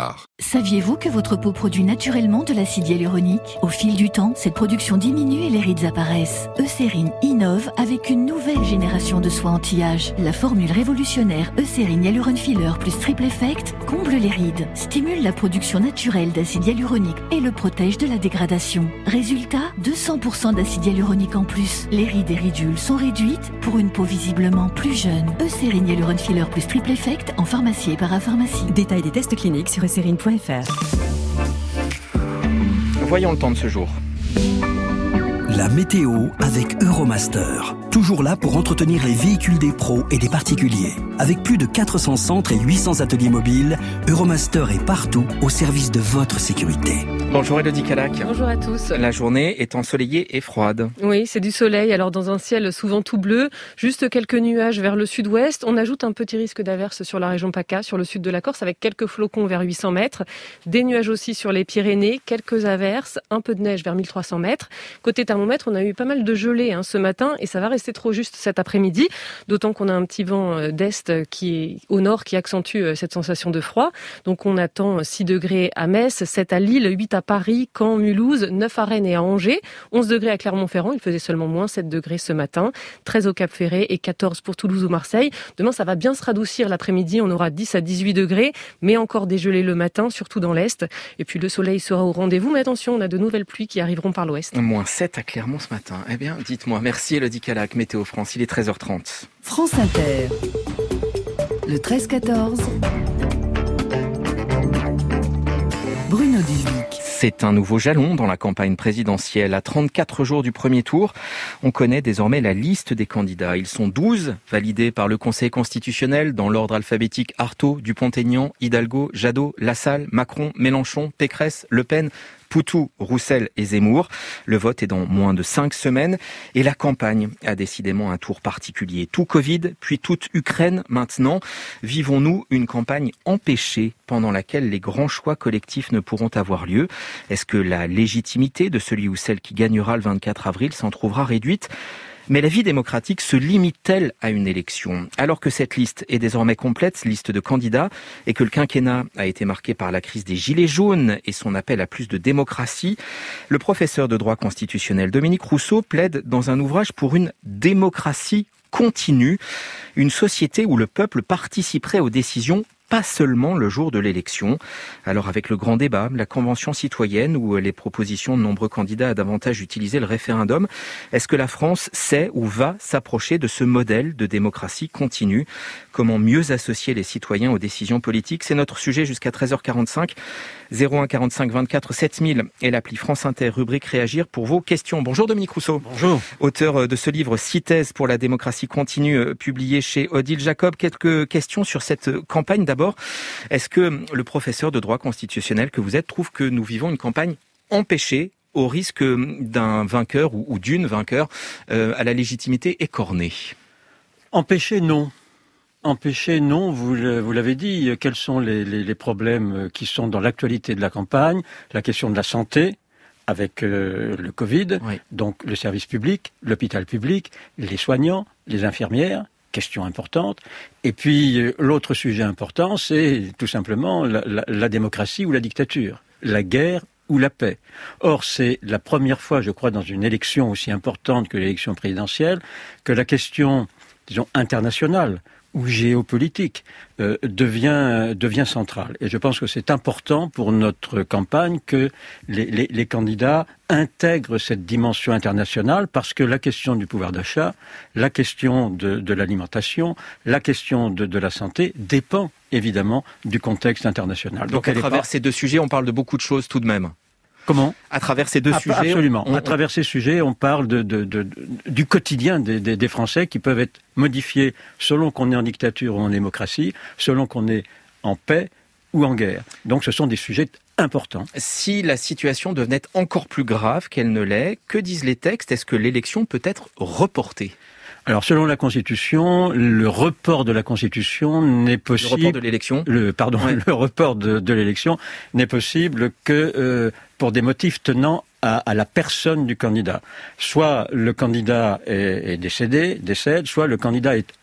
Saviez-vous que votre peau produit naturellement de l'acide hyaluronique ? Au fil du temps, cette production diminue et les rides apparaissent. Eucérine innove avec une nouvelle génération de soins anti-âge. La formule révolutionnaire Eucérine Hyaluron Filler plus Triple Effect comble les rides, stimule la production naturelle d'acide hyaluronique et le protège de la dégradation. Résultat, deux cents pour cent d'acide hyaluronique en plus. Les rides et ridules sont réduites pour une peau visiblement plus jeune. Eucérine Hyaluron Filler plus Triple Effect en pharmacie et parapharmacie. Détail des tests cliniques sur eucérine point f r. Voyons le temps de ce jour. La météo avec Euromaster. Toujours là pour entretenir les véhicules des pros et des particuliers. Avec plus de quatre cents centres et huit cents ateliers mobiles, Euromaster est partout au service de votre sécurité. Bonjour Elodie Calac. Bonjour à tous. La journée est ensoleillée et froide. Oui, c'est du soleil, alors dans un ciel souvent tout bleu, juste quelques nuages vers le sud-ouest. On ajoute un petit risque d'averse sur la région PACA, sur le sud de la Corse, avec quelques flocons vers huit cents mètres. Des nuages aussi sur les Pyrénées, quelques averses, un peu de neige vers mille trois cents mètres. Côté thermomètre, on a eu pas mal de gelée hein, ce matin et ça va rester trop juste cet après-midi, d'autant qu'on a un petit vent d'est qui est au nord qui accentue cette sensation de froid. Donc on attend six degrés à Metz, sept à Lille, huit à Paris, Caen, Mulhouse, neuf à Rennes et à Angers, onze degrés à Clermont-Ferrand, il faisait seulement moins sept degrés ce matin, treize au Cap-Ferré et quatorze pour Toulouse ou Marseille. Demain ça va bien se radoucir l'après-midi, on aura dix à dix-huit degrés, mais encore des gelées le matin, surtout dans l'est. Et puis le soleil sera au rendez-vous, mais attention, on a de nouvelles pluies qui arriveront par l'ouest. Moins sept à Clermont ce matin. Eh bien, dites-moi, merci Elodie Calac, Météo France, il est treize heures trente. France Inter. Le treize quatorze. Bruno Dubuc. C'est un nouveau jalon dans la campagne présidentielle. À trente-quatre jours du premier tour, on connaît désormais la liste des candidats. Ils sont douze, validés par le Conseil constitutionnel dans l'ordre alphabétique: Artaud, Dupont-Aignan, Hidalgo, Jadot, Lassalle, Macron, Mélenchon, Pécresse, Le Pen, Poutou, Roussel et Zemmour. Le vote est dans moins de cinq semaines et la campagne a décidément un tour particulier. Tout Covid, puis toute Ukraine maintenant. Vivons-nous une campagne empêchée pendant laquelle les grands choix collectifs ne pourront avoir lieu? Est-ce que la légitimité de celui ou celle qui gagnera le vingt-quatre avril s'en trouvera réduite? Mais la vie démocratique se limite-t-elle à une élection? Alors que cette liste est désormais complète, liste de candidats, et que le quinquennat a été marqué par la crise des Gilets jaunes et son appel à plus de démocratie, le professeur de droit constitutionnel Dominique Rousseau plaide dans un ouvrage pour une démocratie continue, une société où le peuple participerait aux décisions pas seulement le jour de l'élection. Alors avec le grand débat, la convention citoyenne ou les propositions de nombreux candidats à davantage utiliser le référendum, est-ce que la France sait ou va s'approcher de ce modèle de démocratie continue? Comment mieux associer les citoyens aux décisions politiques? C'est notre sujet jusqu'à treize heures quarante-cinq. zéro un quarante-cinq vingt-quatre sept mille et l'appli France Inter, rubrique Réagir pour vos questions. Bonjour Dominique Rousseau. Bonjour. Auteur de ce livre Six thèses pour la démocratie continue, publié chez Odile Jacob. Quelques questions sur cette campagne. D'abord, est-ce que le professeur de droit constitutionnel que vous êtes trouve que nous vivons une campagne empêchée au risque d'un vainqueur ou d'une vainqueur euh, à la légitimité écornée? Empêchée, non. Empêcher, non, vous, vous l'avez dit, quels sont les, les, les problèmes qui sont dans l'actualité de la campagne? La question de la santé, avec euh, le Covid, oui. Donc le service public, l'hôpital public, les soignants, les infirmières, question importante. Et puis euh, l'autre sujet important, c'est tout simplement la, la, la démocratie ou la dictature, la guerre ou la paix. Or, c'est la première fois, je crois, dans une élection aussi importante que l'élection présidentielle, que la question, disons, internationale, ou géopolitique euh, devient devient centrale. Et je pense que c'est important pour notre campagne que les, les, les candidats intègrent cette dimension internationale, parce que la question du pouvoir d'achat, la question de, de l'alimentation, la question de, de la santé dépend évidemment du contexte international. Donc, Donc à travers pas... ces deux sujets, on parle de beaucoup de choses tout de même. Comment? À travers ces deux ah, sujets. Absolument. On... À travers ces sujets, on parle de, de, de, de, du quotidien des, des, des Français qui peuvent être modifiés selon qu'on est en dictature ou en démocratie, selon qu'on est en paix ou en guerre. Donc ce sont des sujets importants. Si la situation devenait encore plus grave qu'elle ne l'est, que disent les textes? Est-ce que l'élection peut être reportée? Alors, selon la Constitution, le report de la Constitution n'est possible... Le report de l'élection le, Pardon, ouais. le report de, de l'élection n'est possible que euh, pour des motifs tenant à, à la personne du candidat. Soit le candidat est, est décédé, décède, soit le candidat est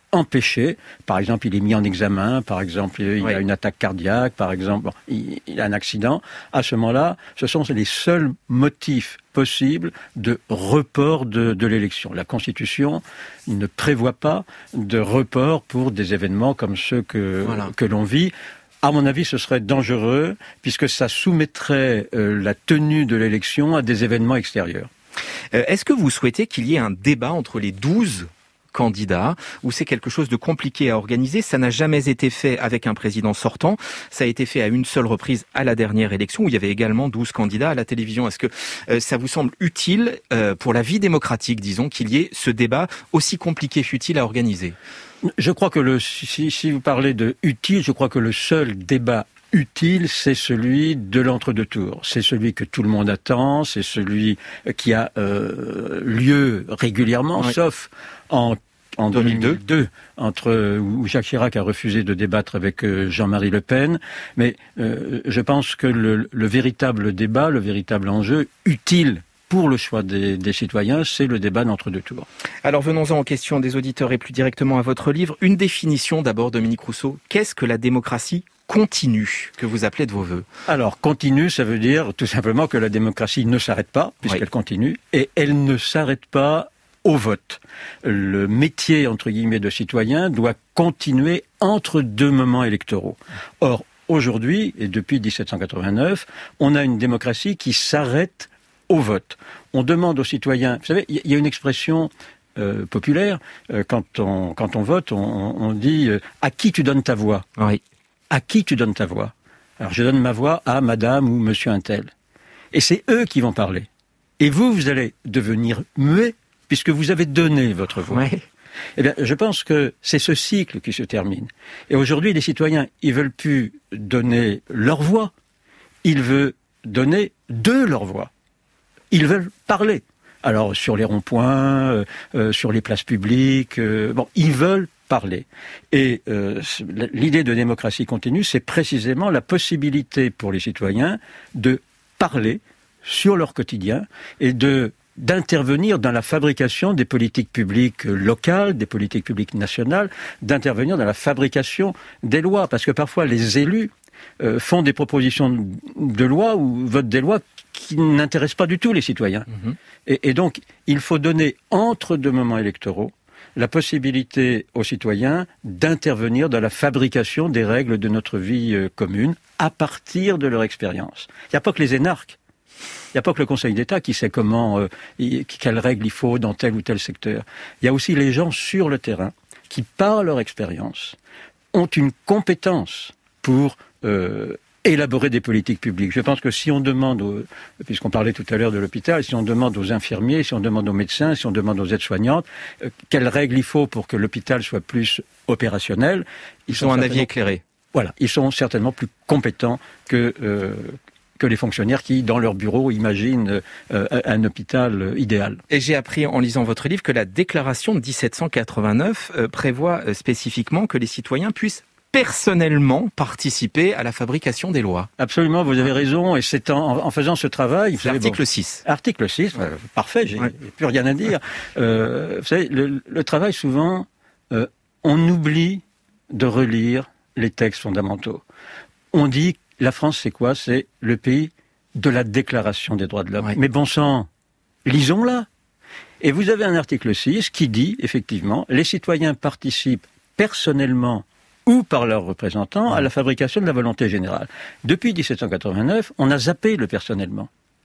empêché. Par exemple, il est mis en examen, par exemple, il oui. a une attaque cardiaque, par exemple, bon, il, il a un accident. À ce moment-là, ce sont les seuls motifs possibles de report de, de l'élection. La Constitution ne prévoit pas de report pour des événements comme ceux que, voilà. que l'on vit. À mon avis, ce serait dangereux, puisque ça soumettrait euh, la tenue de l'élection à des événements extérieurs. Euh, est-ce que vous souhaitez qu'il y ait un débat entre les douze candidats, ou c'est quelque chose de compliqué à organiser? Ça n'a jamais été fait avec un président sortant. Ça a été fait à une seule reprise à la dernière élection, où il y avait également douze candidats à la télévision. Est-ce que euh, ça vous semble utile euh, pour la vie démocratique, disons, qu'il y ait ce débat, aussi compliqué fut-il à organiser? Je crois que le, si, si vous parlez de utile, je crois que le seul débat utile, c'est celui de l'entre-deux tours. C'est celui que tout le monde attend, c'est celui qui a euh, lieu régulièrement, oui. sauf en, en deux mille deux, entre, où Jacques Chirac a refusé de débattre avec Jean-Marie Le Pen. Mais euh, je pense que le, le véritable débat, le véritable enjeu utile pour le choix des, des citoyens, c'est le débat d'entre-deux tours. Alors venons-en aux questions des auditeurs et plus directement à votre livre. Une définition d'abord, Dominique Rousseau. Qu'est-ce que la démocratie continue, que vous appelez de vos voeux? Alors, continue, ça veut dire tout simplement que la démocratie ne s'arrête pas, puisqu'elle oui. continue, et elle ne s'arrête pas au vote. Le métier, entre guillemets, de citoyen doit continuer entre deux moments électoraux. Or, aujourd'hui, et depuis dix-sept cent quatre-vingt-neuf, on a une démocratie qui s'arrête au vote. On demande aux citoyens... Vous savez, il y a une expression euh, populaire, euh, quand, on, quand on vote, on, on dit euh, « à qui tu donnes ta voix ?» Oui. À qui tu donnes ta voix? Alors, je donne ma voix à madame ou monsieur un tel. Et c'est eux qui vont parler. Et vous, vous allez devenir muet, puisque vous avez donné votre voix. Oui. Eh bien, je pense que c'est ce cycle qui se termine. Et aujourd'hui, les citoyens, ils veulent plus donner leur voix. Ils veulent donner de leur voix. Ils veulent parler. Alors, sur les ronds-points, euh, euh, sur les places publiques, euh, bon, ils veulent parler. Et euh, l'idée de démocratie continue, c'est précisément la possibilité pour les citoyens de parler sur leur quotidien et de d'intervenir dans la fabrication des politiques publiques locales, des politiques publiques nationales, d'intervenir dans la fabrication des lois. Parce que parfois, les élus euh, font des propositions de loi ou votent des lois qui n'intéressent pas du tout les citoyens. Mmh. Et, et donc, il faut donner, entre deux moments électoraux, la possibilité aux citoyens d'intervenir dans la fabrication des règles de notre vie euh, commune à partir de leur expérience. Il n'y a pas que les énarques, il n'y a pas que le Conseil d'État qui sait comment, euh, y, quelles règles il faut dans tel ou tel secteur. Il y a aussi les gens sur le terrain qui, par leur expérience, ont une compétence pour euh, élaborer des politiques publiques. Je pense que si on demande, aux, puisqu'on parlait tout à l'heure de l'hôpital, si on demande aux infirmiers, si on demande aux médecins, si on demande aux aides-soignantes, euh, quelles règles il faut pour que l'hôpital soit plus opérationnel, ils, ils sont un avis éclairé. Voilà, ils sont certainement plus compétents que euh, que les fonctionnaires qui, dans leur bureau, imaginent euh, un hôpital euh, idéal. Et j'ai appris en lisant votre livre que la déclaration de dix-sept cent quatre-vingt-neuf euh, prévoit euh, spécifiquement que les citoyens puissent personnellement participer à la fabrication des lois. Absolument, vous avez raison, et c'est en, en faisant ce travail... C'est l'article bon, six. Article six, ouais. euh, parfait, j'ai ouais. plus rien à dire. euh, vous savez, le, le travail, souvent, euh, on oublie de relire les textes fondamentaux. On dit, la France, c'est quoi? C'est le pays de la Déclaration des droits de l'homme. Ouais. Mais bon sang, lisons-la. Et vous avez un article six qui dit, effectivement, les citoyens participent personnellement ou par leurs représentants à la fabrication de la volonté générale. Depuis dix-sept cent quatre-vingt-neuf, on a zappé le personnellement.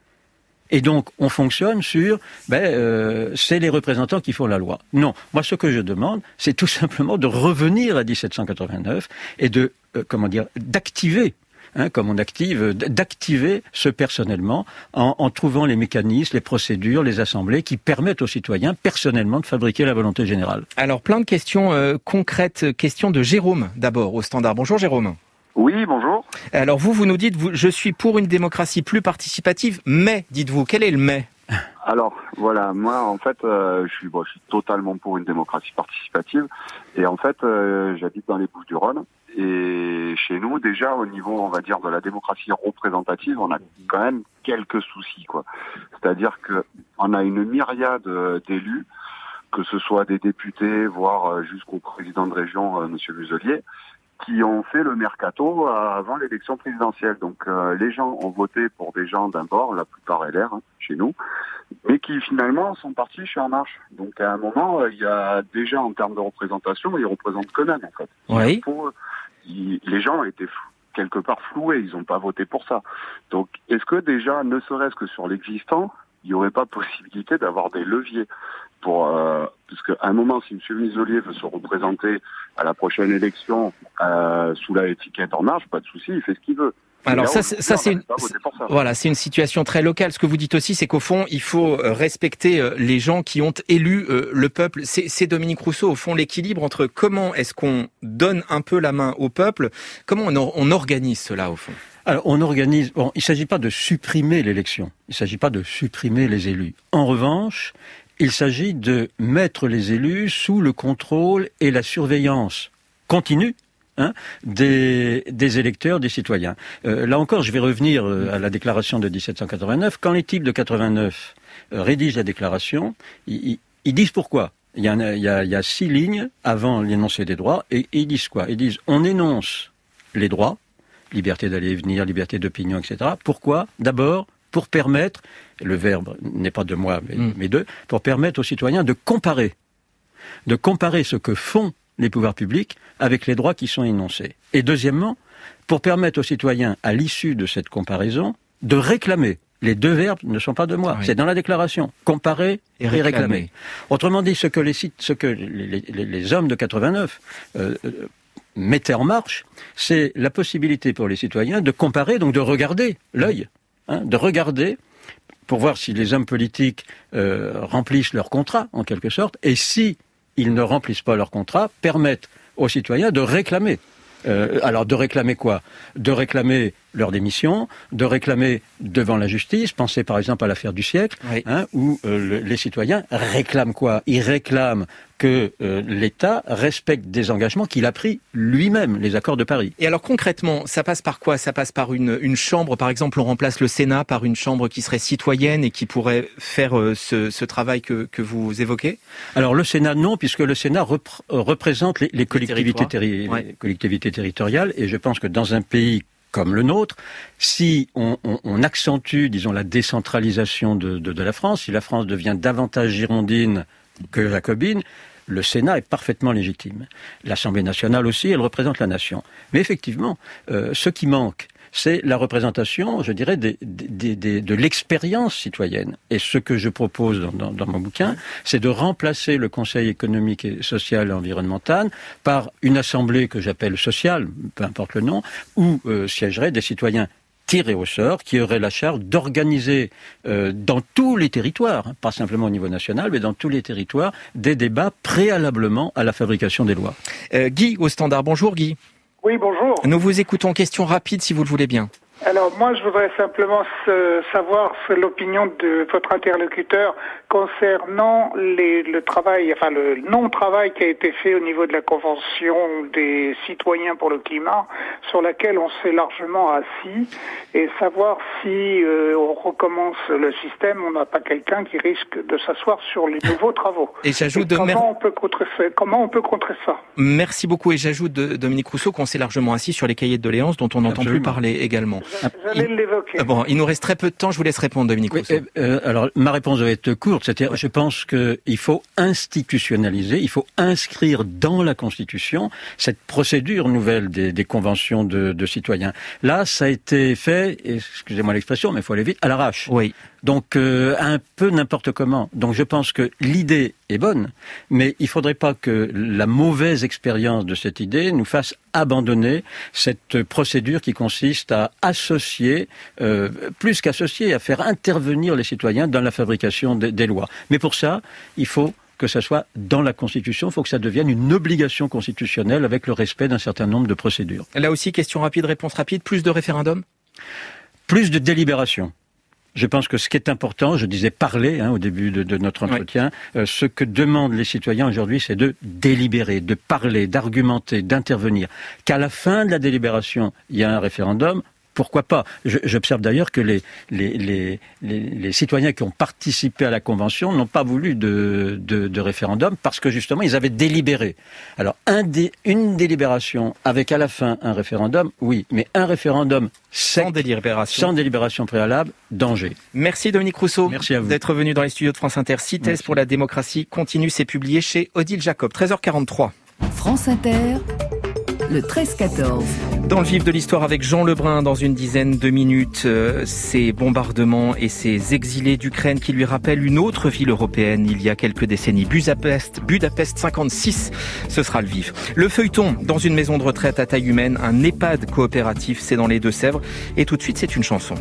Et donc, on fonctionne sur, ben, euh, c'est les représentants qui font la loi. Non, moi, ce que je demande, c'est tout simplement de revenir à dix-sept cent quatre-vingt-neuf et de, euh, comment dire, d'activer, hein, comme on active, d'activer ce personnellement en, en trouvant les mécanismes, les procédures, les assemblées qui permettent aux citoyens personnellement de fabriquer la volonté générale. Alors, plein de questions euh, concrètes. Question de Jérôme, d'abord, au Standard. Bonjour Jérôme. Oui, bonjour. Alors vous, vous nous dites, vous, je suis pour une démocratie plus participative, mais, dites-vous, quel est le mais? Alors, voilà, moi, en fait, euh, je suis, bon, je suis totalement pour une démocratie participative. Et en fait, euh, j'habite dans les Bouches-du-Rhône. Et chez nous, déjà, au niveau, on va dire, de la démocratie représentative, on a quand même quelques soucis, quoi. C'est-à-dire que on a une myriade d'élus que ce soit des députés, voire jusqu'au président de région, euh, Monsieur Muselier, qui ont fait le mercato avant l'élection présidentielle. Donc euh, les gens ont voté pour des gens d'un bord, la plupart L R, hein, chez nous, mais qui finalement sont partis chez En Marche. Donc à un moment, il y a déjà en termes de représentation, ils représentent qu'eux-mêmes en fait. Oui. Pour eux, ils, les gens ont été fou, quelque part floués, ils n'ont pas voté pour ça. Donc est-ce que déjà, ne serait-ce que sur l'existant, il n'y aurait pas possibilité d'avoir des leviers pour, euh, parce qu'à un moment, si M. Muselier veut se représenter à la prochaine élection euh, sous la étiquette En Marche, pas de souci, il fait ce qu'il veut. Alors ça, c'est, ça c'est une, voilà, c'est une situation très locale. Ce que vous dites aussi, c'est qu'au fond, il faut respecter les gens qui ont élu le peuple. C'est, c'est Dominique Rousseau, au fond, l'équilibre entre comment est-ce qu'on donne un peu la main au peuple, comment on, on organise cela, au fond. Alors, on organise. Bon, il ne s'agit pas de supprimer l'élection. Il ne s'agit pas de supprimer les élus. En revanche, il s'agit de mettre les élus sous le contrôle et la surveillance continue Hein, des, des électeurs, des citoyens. Euh, là encore, je vais revenir euh, à la déclaration de dix-sept cent quatre-vingt-neuf. Quand les types de quatre-vingt-neuf euh, rédigent la déclaration, ils, ils, ils disent pourquoi. Il y, a, il, y a, il y a six lignes avant l'énoncé des droits, et, et ils disent quoi? Ils disent, on énonce les droits, liberté d'aller et venir, liberté d'opinion, et cetera. Pourquoi? D'abord, pour permettre, le verbe n'est pas de moi, mais, mmh. mais d'eux, pour permettre aux citoyens de comparer, de comparer ce que font les pouvoirs publics avec les droits qui sont énoncés. Et deuxièmement, pour permettre aux citoyens, à l'issue de cette comparaison, de réclamer. Les deux verbes ne sont pas de moi, oui. C'est dans la déclaration. Comparer et réclamer. et réclamer. Autrement dit, ce que les, ce que les, les, les hommes de quatre-vingt-neuf euh, mettaient en marche, c'est la possibilité pour les citoyens de comparer, donc de regarder l'œil, hein, de regarder pour voir si les hommes politiques euh, remplissent leur contrat, en quelque sorte, et si ils ne remplissent pas leur contrat, permettent aux citoyens de réclamer. Euh, alors de réclamer quoi? De réclamer leur démission, de réclamer devant la justice, pensez par exemple à l'affaire du siècle, oui. hein, où euh, le, les citoyens réclament quoi? Ils réclament que euh, l'État respecte des engagements qu'il a pris lui-même, les accords de Paris. Et alors concrètement, ça passe par quoi? Ça passe par une, une chambre, par exemple, on remplace le Sénat par une chambre qui serait citoyenne et qui pourrait faire euh, ce, ce travail que, que vous évoquez? Alors le Sénat, non, puisque le Sénat repr- représente les, les, collectivités, terri- ouais. les collectivités territoriales, et je pense que dans un pays comme le nôtre, si on, on, on accentue, disons, la décentralisation de, de, de la France, si la France devient davantage girondine que jacobine, le Sénat est parfaitement légitime. L'Assemblée nationale aussi, elle représente la nation. Mais effectivement, euh, ce qui manque, c'est la représentation, je dirais, des, des, des, de l'expérience citoyenne. Et ce que je propose dans, dans, dans mon bouquin, c'est de remplacer le Conseil économique et social et environnemental par une assemblée que j'appelle sociale, peu importe le nom, où euh, siégeraient des citoyens tirés au sort, qui auraient la charge d'organiser euh, dans tous les territoires, hein, pas simplement au niveau national, mais dans tous les territoires, des débats préalablement à la fabrication des lois. Euh, Guy, au standard. Bonjour Guy. Oui, bonjour. Nous vous écoutons. Question rapide, si vous le voulez bien. Alors, moi, je voudrais simplement se, savoir l'opinion de votre interlocuteur concernant les, le travail, enfin le non-travail qui a été fait au niveau de la Convention des citoyens pour le climat, sur laquelle on s'est largement assis, et savoir si euh, on recommence le système, on n'a pas quelqu'un qui risque de s'asseoir sur les nouveaux travaux. Et j'ajoute de comment, mer... on peut contrer ça, comment on peut contrer ça? Merci beaucoup. Et j'ajoute de Dominique Rousseau qu'on s'est largement assis sur les cahiers de doléances dont on n'entend plus parler également. J'allais il... l'évoquer. Bon, il nous reste très peu de temps. Je vous laisse répondre, Dominique oui, Rousseau. Euh, alors, ma réponse va être courte. C'est-à-dire, ouais. Je pense qu'il faut institutionnaliser, il faut inscrire dans la Constitution cette procédure nouvelle des, des conventions de, de citoyens. Là, ça a été fait, excusez-moi l'expression, mais il faut aller vite, à l'arrache. Oui. Donc, euh, un peu n'importe comment. Donc, je pense que l'idée est bonne, mais il ne faudrait pas que la mauvaise expérience de cette idée nous fasse abandonner cette procédure qui consiste à associer, euh, plus qu'associer, à faire intervenir les citoyens dans la fabrication des, des lois. Mais pour ça, il faut que ça soit dans la Constitution, il faut que ça devienne une obligation constitutionnelle avec le respect d'un certain nombre de procédures. Là aussi, question rapide, réponse rapide, plus de référendums? Plus de délibération. Je pense que ce qui est important, je disais parler hein, au début de, de notre entretien, oui. euh, ce que demandent les citoyens aujourd'hui, c'est de délibérer, de parler, d'argumenter, d'intervenir. Qu'à la fin de la délibération, il y a un référendum, pourquoi pas. Je, j'observe d'ailleurs que les, les, les, les, les citoyens qui ont participé à la Convention n'ont pas voulu de, de, de référendum parce que justement ils avaient délibéré. Alors un dé, une délibération avec à la fin un référendum, oui, mais un référendum sec, sans délibération, sans délibération préalable, danger. Merci Dominique Rousseau Merci à vous. d'être venu dans les studios de France Inter. Six thèses pour la démocratie continue, c'est publié chez Odile Jacob. treize heures quarante-trois. France Inter, le treize quatorze. Dans le vif de l'histoire avec Jean Lebrun, dans une dizaine de minutes, euh, ces bombardements et ces exilés d'Ukraine qui lui rappellent une autre ville européenne il y a quelques décennies, Budapest, Budapest cinquante-six, ce sera le vif. Le feuilleton, dans une maison de retraite à taille humaine, un EHPAD coopératif, c'est dans les Deux-Sèvres. Et tout de suite, c'est une chanson.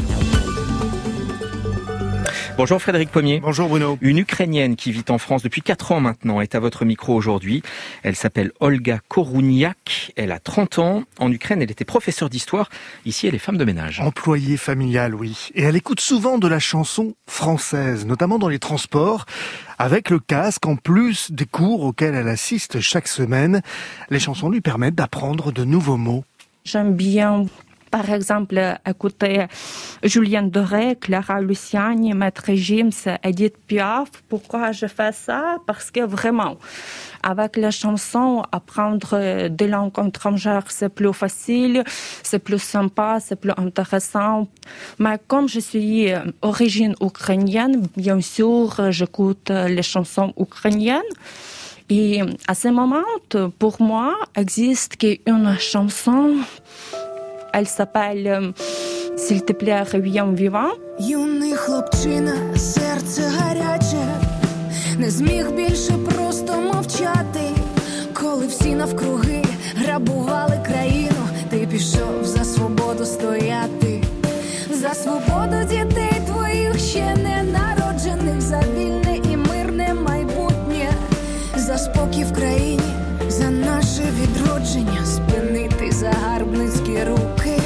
Bonjour Frédéric Pommier. Bonjour Bruno. Une Ukrainienne qui vit en France depuis quatre ans maintenant est à votre micro aujourd'hui. Elle s'appelle Olga Koruniak, elle a trente ans. En Ukraine, elle était professeure d'histoire. Ici, elle est femme de ménage. Employée familiale, oui. Et elle écoute souvent de la chanson française, notamment dans les transports, avec le casque, en plus des cours auxquels elle assiste chaque semaine. Les chansons lui permettent d'apprendre de nouveaux mots. J'aime bien... Par exemple, écouter Julien Doré, Clara Luciani, Maître Gims, Edith Piaf. Pourquoi je fais ça? Parce que vraiment, avec les chansons, apprendre des langues étrangères, c'est plus facile, c'est plus sympa, c'est plus intéressant. Mais comme je suis d'origine ukrainienne, bien sûr, j'écoute les chansons ukrainiennes. Et à ce moment, pour moi, existe qu'une chanson. Elle s'appelle «S'il te plaît, reviens vivant». Юний хлопчина, серце гаряче, не зміг більше просто мовчати. Коли всі навкруги грабували країну, ти пішов за свободу стояти. За свободу дітей твоїх ще не народжених, за вільне і мирне майбутнє, за спокій в країні, за наше відродження, спинити загарбницькі руки.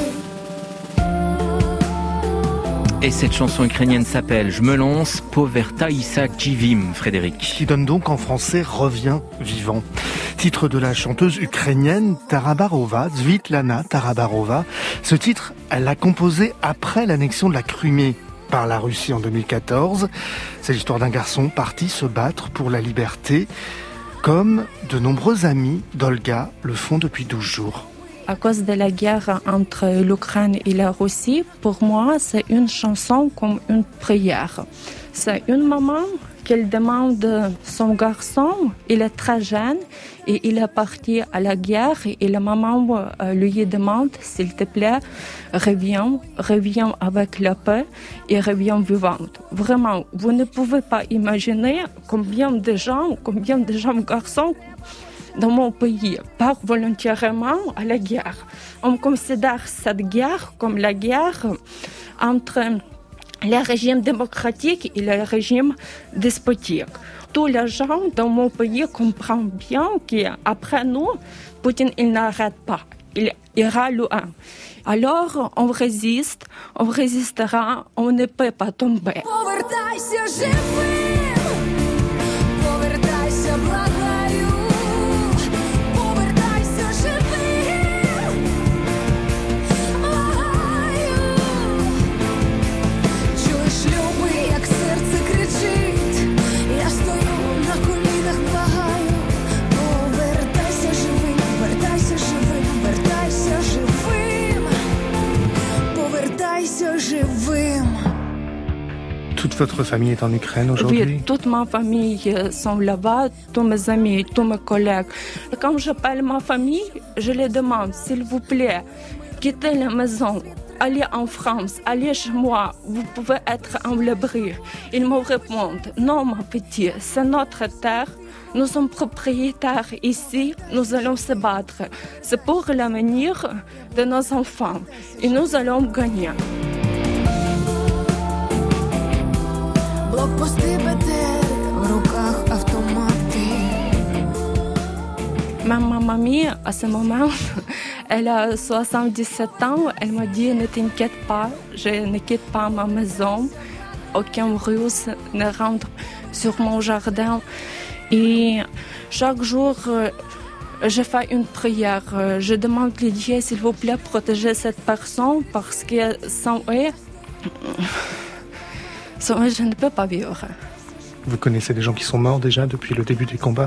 Et cette chanson ukrainienne s'appelle « Je me lance, Poverta Isaac Jivim », Frédéric. Qui donne donc en français « Reviens vivant ». Titre de la chanteuse ukrainienne Tarabarova, Svitlana Tarabarova. Ce titre, elle l'a composé après l'annexion de la Crimée par la Russie en deux mille quatorze. C'est l'histoire d'un garçon parti se battre pour la liberté, comme de nombreux amis d'Olga le font depuis douze jours. À cause de la guerre entre l'Ukraine et la Russie, pour moi, c'est une chanson comme une prière. C'est une maman qui demande son garçon, il est très jeune et il est parti à la guerre et la maman lui demande, s'il te plaît, reviens, reviens avec la paix et reviens vivante. Vraiment, vous ne pouvez pas imaginer combien de gens, combien de jeunes garçons dans mon pays partent volontairement à la guerre. On considère cette guerre comme la guerre entre les régimes démocratiques et les régimes despotiques. Tous les gens dans mon pays comprennent bien qu'après nous, Poutine, il n'arrête pas. Il ira loin. Alors, on résiste, on résistera, on ne peut pas tomber. Toute votre famille est en Ukraine aujourd'hui? Oui, toute ma famille sont là-bas, tous mes amis, tous mes collègues. Quand j'appelle ma famille, je les demande, s'il vous plaît, quittez la maison, allez en France, allez chez moi, vous pouvez être en l'abri. Ils me répondent, non ma petite, c'est notre terre, nous sommes propriétaires ici, nous allons se battre. C'est pour l'avenir de nos enfants et nous allons gagner. Ma mamie, à ce moment, elle a soixante-dix-sept ans. Elle m'a dit, ne t'inquiète pas, je ne quitte pas ma maison. Aucun Russe ne rentre sur mon jardin. Et chaque jour, Je fais une prière. Je demande à Dieu, s'il vous plaît, protéger cette personne parce que sans eux, sans eux, je ne peux pas vivre. Vous connaissez des gens qui sont morts déjà depuis le début des combats?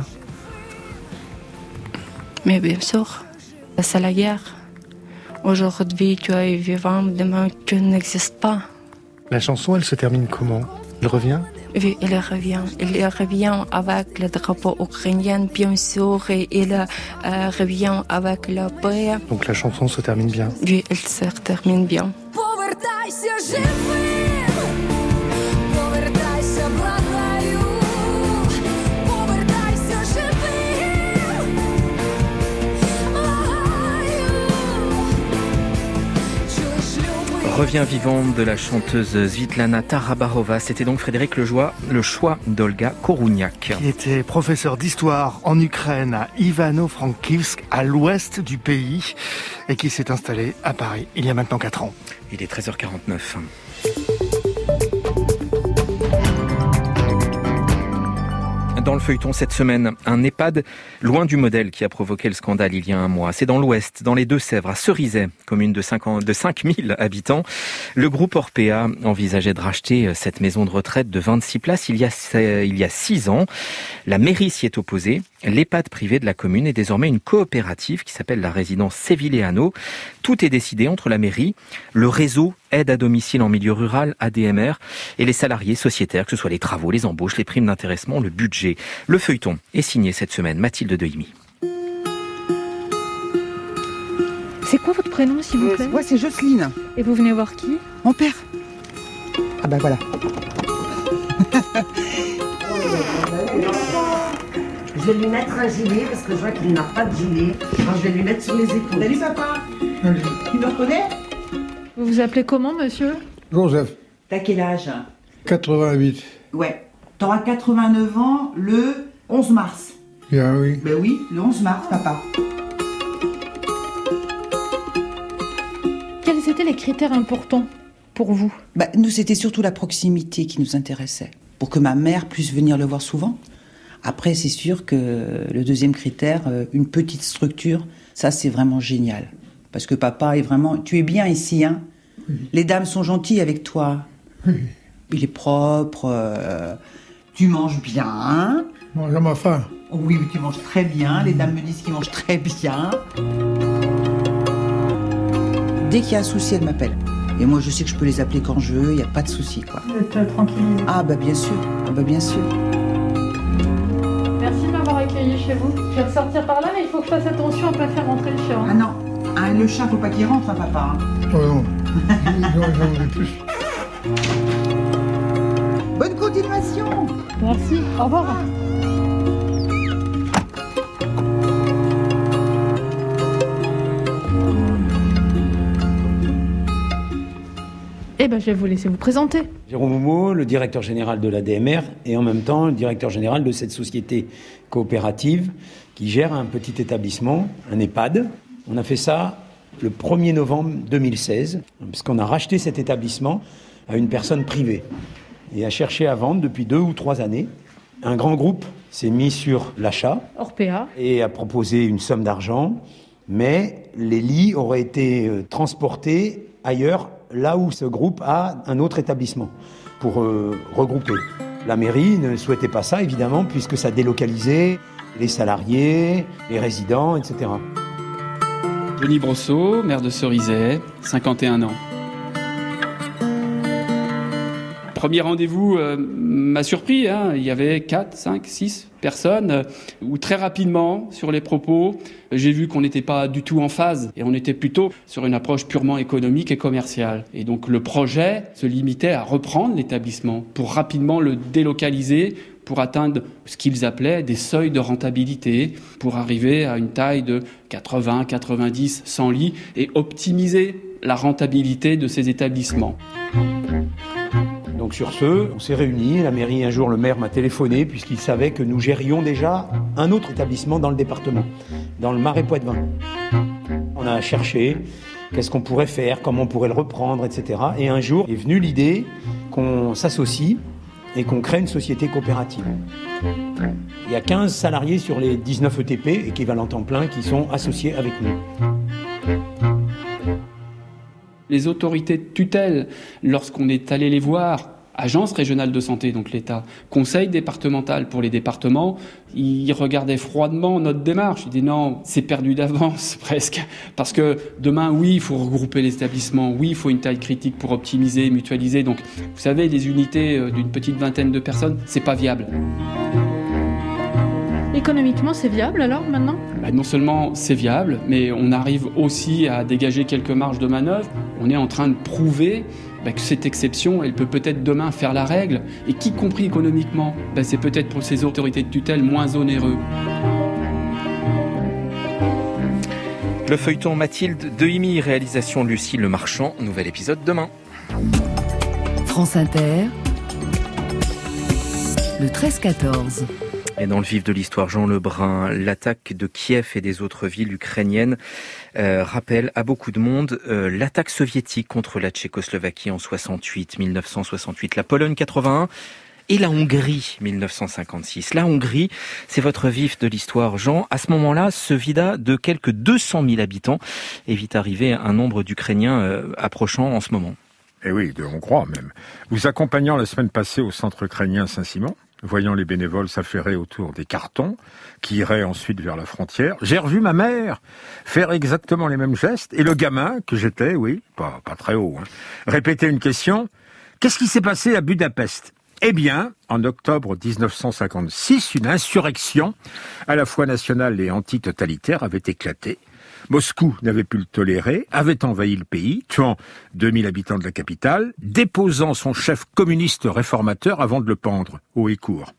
Mais bien sûr, c'est la guerre. Aujourd'hui, tu es vivant, demain, tu n'existes pas. La chanson, elle se termine comment? Il revient? Oui, il revient. Il revient avec le drapeau ukrainien, bien sûr, et il euh, revient avec la paix. Donc la chanson se termine bien? Oui, elle se termine bien. Revient vivante de la chanteuse Svitlana Tarabarova. C'était donc Frédéric Lejoie, le choix d'Olga Korouniak. Qui était professeur d'histoire en Ukraine à Ivano-Frankivsk, à l'ouest du pays, et qui s'est installé à Paris il y a maintenant quatre ans. Il est treize heures quarante-neuf. Dans le feuilleton cette semaine, un EHPAD loin du modèle qui a provoqué le scandale il y a un mois. C'est dans l'Ouest, dans les Deux-Sèvres, à Cerizay, commune de cinq mille habitants. Le groupe Orpea envisageait de racheter cette maison de retraite de vingt-six places il y a, il y a six ans. La mairie s'y est opposée. L'EHPAD privé de la commune est désormais une coopérative qui s'appelle la résidence Seviléano. Tout est décidé entre la mairie, le réseau aide à domicile en milieu rural, A D M R, et les salariés sociétaires, que ce soit les travaux, les embauches, les primes d'intéressement, le budget. Le feuilleton est signé cette semaine, Mathilde Dehimi. C'est quoi votre prénom, s'il vous plaît? euh, Moi, c'est Jocelyne. Et vous venez voir qui? Mon père. Ah ben voilà. Je vais lui mettre un gilet parce que je vois qu'il n'a pas de gilet. Alors je vais lui mettre sur les épaules. Salut papa. Tu me reconnais? Vous vous appelez comment, monsieur? Joseph. T'as quel âge? quatre-vingt-huit. Ouais. T'auras quatre-vingt-neuf ans le onze mars. Bien oui. Ben oui, le onze mars, papa. Quels étaient les critères importants pour vous? Bah, nous, c'était surtout la proximité qui nous intéressait. Pour que ma mère puisse venir le voir souvent. Après, c'est sûr que le deuxième critère, une petite structure, ça, c'est vraiment génial. Parce que papa est vraiment... Tu es bien ici, hein? Oui. Les dames sont gentilles avec toi. Oui. Il est propre. Euh, tu manges bien. Hein? Je mange à ma faim. Oh oui, tu manges très bien. Les dames me disent qu'ils mangent très bien. Dès qu'il y a un souci, elle m'appelle. Et moi, je sais que je peux les appeler quand je veux. Il n'y a pas de souci, quoi. Vous êtes euh, tranquillisée? Ah bah bien sûr. Ah bah bien sûr. Merci de m'avoir accueilli chez vous. Je vais ressortir par là, mais il faut que je fasse attention à ne pas faire rentrer le chien. Ah non. Ah, le chat, faut pas qu'il rentre, hein, papa. Oh non. J'en ai plus. Bonne continuation. Merci. Au revoir. Eh ben, je vais vous laisser vous présenter. Jérôme Momo, le directeur général de l'A D M R et en même temps le directeur général de cette société coopérative qui gère un petit établissement, un EHPAD. On a fait ça le premier novembre deux mille seize, parce qu'on a racheté cet établissement à une personne privée et a cherché à vendre depuis deux ou trois années. Un grand groupe s'est mis sur l'achat Orpea et a proposé une somme d'argent, mais les lits auraient été transportés ailleurs, là où ce groupe a un autre établissement, pour euh, regrouper. La mairie ne souhaitait pas ça, évidemment, puisque ça délocalisait les salariés, les résidents, et cetera. Denis Brosseau, maire de Cerizay, cinquante et un ans. Premier rendez-vous euh, m'a surpris, hein. Il y avait quatre, cinq, six personnes, euh, où très rapidement, sur les propos, j'ai vu qu'on n'était pas du tout en phase et on était plutôt sur une approche purement économique et commerciale. Et donc le projet se limitait à reprendre l'établissement pour rapidement le délocaliser, pour atteindre ce qu'ils appelaient des seuils de rentabilité, pour arriver à une taille de quatre-vingts, quatre-vingt-dix, cent lits et optimiser la rentabilité de ces établissements. Donc sur ce, on s'est réunis. La mairie, un jour, le maire m'a téléphoné puisqu'il savait que nous gérions déjà un autre établissement dans le département, dans le Marais Poitevin. On a cherché qu'est-ce qu'on pourrait faire, comment on pourrait le reprendre, et cetera. Et un jour est venue l'idée qu'on s'associe et qu'on crée une société coopérative. Il y a quinze salariés sur les dix-neuf E T P, équivalent temps plein, qui sont associés avec nous. Les autorités de tutelle, lorsqu'on est allé les voir, agence régionale de santé, donc l'État, conseil départemental pour les départements, ils regardaient froidement notre démarche. Ils disaient non, c'est perdu d'avance presque. Parce que demain, oui, il faut regrouper les établissements, oui, il faut une taille critique pour optimiser, mutualiser. Donc, vous savez, des unités d'une petite vingtaine de personnes, c'est pas viable. Économiquement, c'est viable alors maintenant ? Bah, non seulement c'est viable, mais on arrive aussi à dégager quelques marges de manœuvre. On est en train de prouver bah, que cette exception, elle peut peut-être demain faire la règle. Et qu'y compris économiquement, bah, c'est peut-être pour ces autorités de tutelle moins onéreux. Le feuilleton Mathilde Dehimi, réalisation Lucie Lemarchand. Nouvel épisode demain. France Inter, le treize quatorze. Et dans le vif de l'histoire, Jean Lebrun, l'attaque de Kiev et des autres villes ukrainiennes euh, rappelle à beaucoup de monde euh, l'attaque soviétique contre la Tchécoslovaquie en soixante-huit, mille neuf cent soixante-huit, la Pologne quatre-vingt-un et la Hongrie mille neuf cent cinquante-six. La Hongrie, c'est votre vif de l'histoire, Jean. À ce moment-là, se vida de quelques deux cent mille habitants et vit arriver un nombre d'Ukrainiens euh, approchant en ce moment. Eh oui, de Hongrois même. Vous accompagnant la semaine passée au centre ukrainien Saint-Simon, voyant les bénévoles s'affairer autour des cartons qui iraient ensuite vers la frontière, j'ai revu ma mère faire exactement les mêmes gestes et le gamin que j'étais, oui, pas, pas très haut, hein, répétait une question. Qu'est-ce qui s'est passé à Budapest ? Eh bien, en octobre dix-neuf cent cinquante-six, une insurrection à la fois nationale et anti-totalitaire avait éclaté. Moscou n'avait pu le tolérer, avait envahi le pays, tuant deux mille habitants de la capitale, déposant son chef communiste réformateur avant de le pendre, haut et court.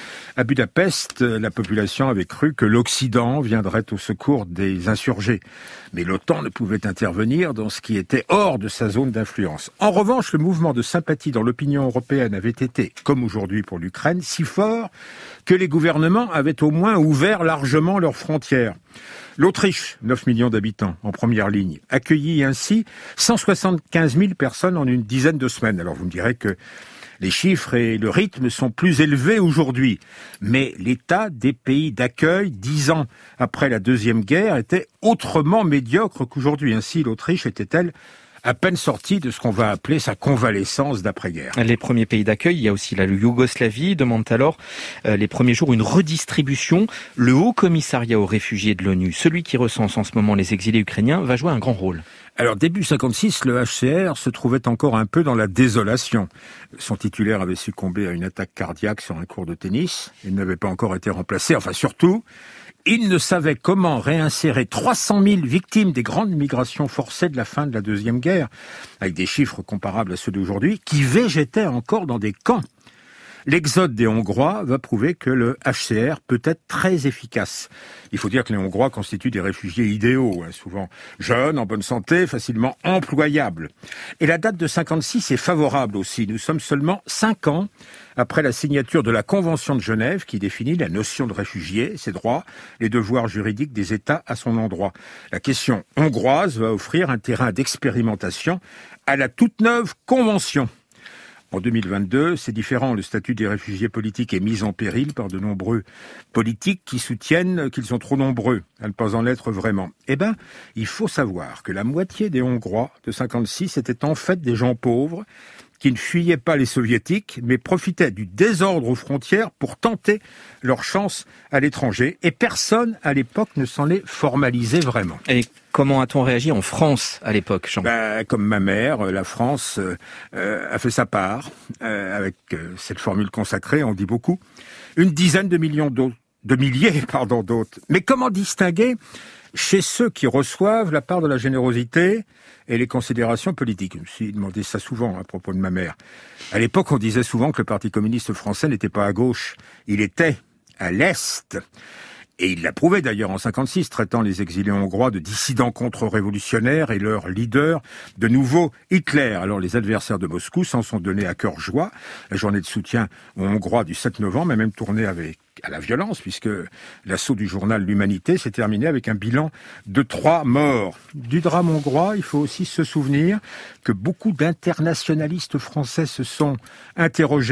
À Budapest, la population avait cru que l'Occident viendrait au secours des insurgés. Mais l'OTAN ne pouvait intervenir dans ce qui était hors de sa zone d'influence. En revanche, le mouvement de sympathie dans l'opinion européenne avait été, comme aujourd'hui pour l'Ukraine, si fort que les gouvernements avaient au moins ouvert largement leurs frontières. L'Autriche, neuf millions d'habitants, en première ligne, accueillit ainsi cent soixante-quinze mille personnes en une dizaine de semaines. Alors vous me direz que les chiffres et le rythme sont plus élevés aujourd'hui. Mais l'état des pays d'accueil, dix ans après la Deuxième Guerre, était autrement médiocre qu'aujourd'hui. Ainsi, l'Autriche était-elle à peine sortie de ce qu'on va appeler sa convalescence d'après-guerre. Les premiers pays d'accueil, il y a aussi la Yougoslavie, demandent alors euh, les premiers jours une redistribution. Le Haut Commissariat aux réfugiés de l'ONU, celui qui recense en ce moment les exilés ukrainiens, va jouer un grand rôle. Alors, début cinquante-six, le H C R se trouvait encore un peu dans la désolation. Son titulaire avait succombé à une attaque cardiaque sur un court de tennis. Il n'avait pas encore été remplacé. Enfin, surtout, il ne savait comment réinsérer trois cent mille victimes des grandes migrations forcées de la fin de la Deuxième Guerre, avec des chiffres comparables à ceux d'aujourd'hui, qui végétaient encore dans des camps. L'exode des Hongrois va prouver que le H C R peut être très efficace. Il faut dire que les Hongrois constituent des réfugiés idéaux, hein, souvent jeunes, en bonne santé, facilement employables. Et la date de cinquante-six est favorable aussi. Nous sommes seulement cinq ans après la signature de la Convention de Genève qui définit la notion de réfugié, ses droits, les devoirs juridiques des États à son endroit. La question hongroise va offrir un terrain d'expérimentation à la toute neuve Convention. En deux mille vingt-deux, c'est différent. Le statut des réfugiés politiques est mis en péril par de nombreux politiques qui soutiennent qu'ils sont trop nombreux à ne pas en être vraiment. Eh ben, il faut savoir que la moitié des Hongrois de cinquante-six étaient en fait des gens pauvres qui ne fuyaient pas les soviétiques, mais profitaient du désordre aux frontières pour tenter leur chance à l'étranger. Et personne, à l'époque, ne s'en est formalisé vraiment. Et comment a-t-on réagi en France, à l'époque, Jean ? Ben, comme ma mère, la France euh, a fait sa part, euh, avec euh, cette formule consacrée, on dit beaucoup, une dizaine de millions d'autres, de milliers, pardon, d'autres. Mais comment distinguer chez ceux qui reçoivent la part de la générosité et les considérations politiques? Je me suis demandé ça souvent à propos de ma mère. À l'époque, on disait souvent que le Parti communiste français n'était pas à gauche, il était à l'Est. Et il l'a prouvé d'ailleurs en cinquante-six, traitant les exilés hongrois de dissidents contre-révolutionnaires et leur leader de nouveau Hitler. Alors les adversaires de Moscou s'en sont donnés à cœur joie. La journée de soutien aux Hongrois du sept novembre a même tourné avec à la violence, puisque l'assaut du journal L'Humanité s'est terminé avec un bilan de trois morts. Du drame hongrois, il faut aussi se souvenir que beaucoup d'internationalistes français se sont interrogés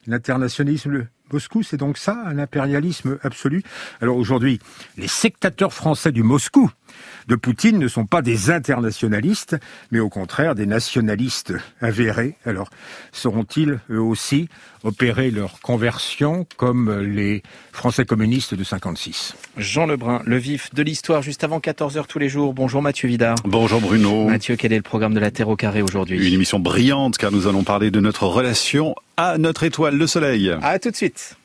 L'internationalisme Moscou, c'est donc ça, un impérialisme absolu. Alors aujourd'hui, les sectateurs français du Moscou de Poutine ne sont pas des internationalistes, mais au contraire des nationalistes avérés. Alors, sauront-ils eux aussi opérer leur conversion comme les Français communistes de cinquante-six? Jean Lebrun, le vif de l'histoire, juste avant quatorze heures tous les jours. Bonjour Mathieu Vidard. Bonjour Bruno. Mathieu, quel est le programme de la Terre au carré aujourd'hui? Une émission brillante car nous allons parler de notre relation à notre étoile, le Soleil. À tout de suite.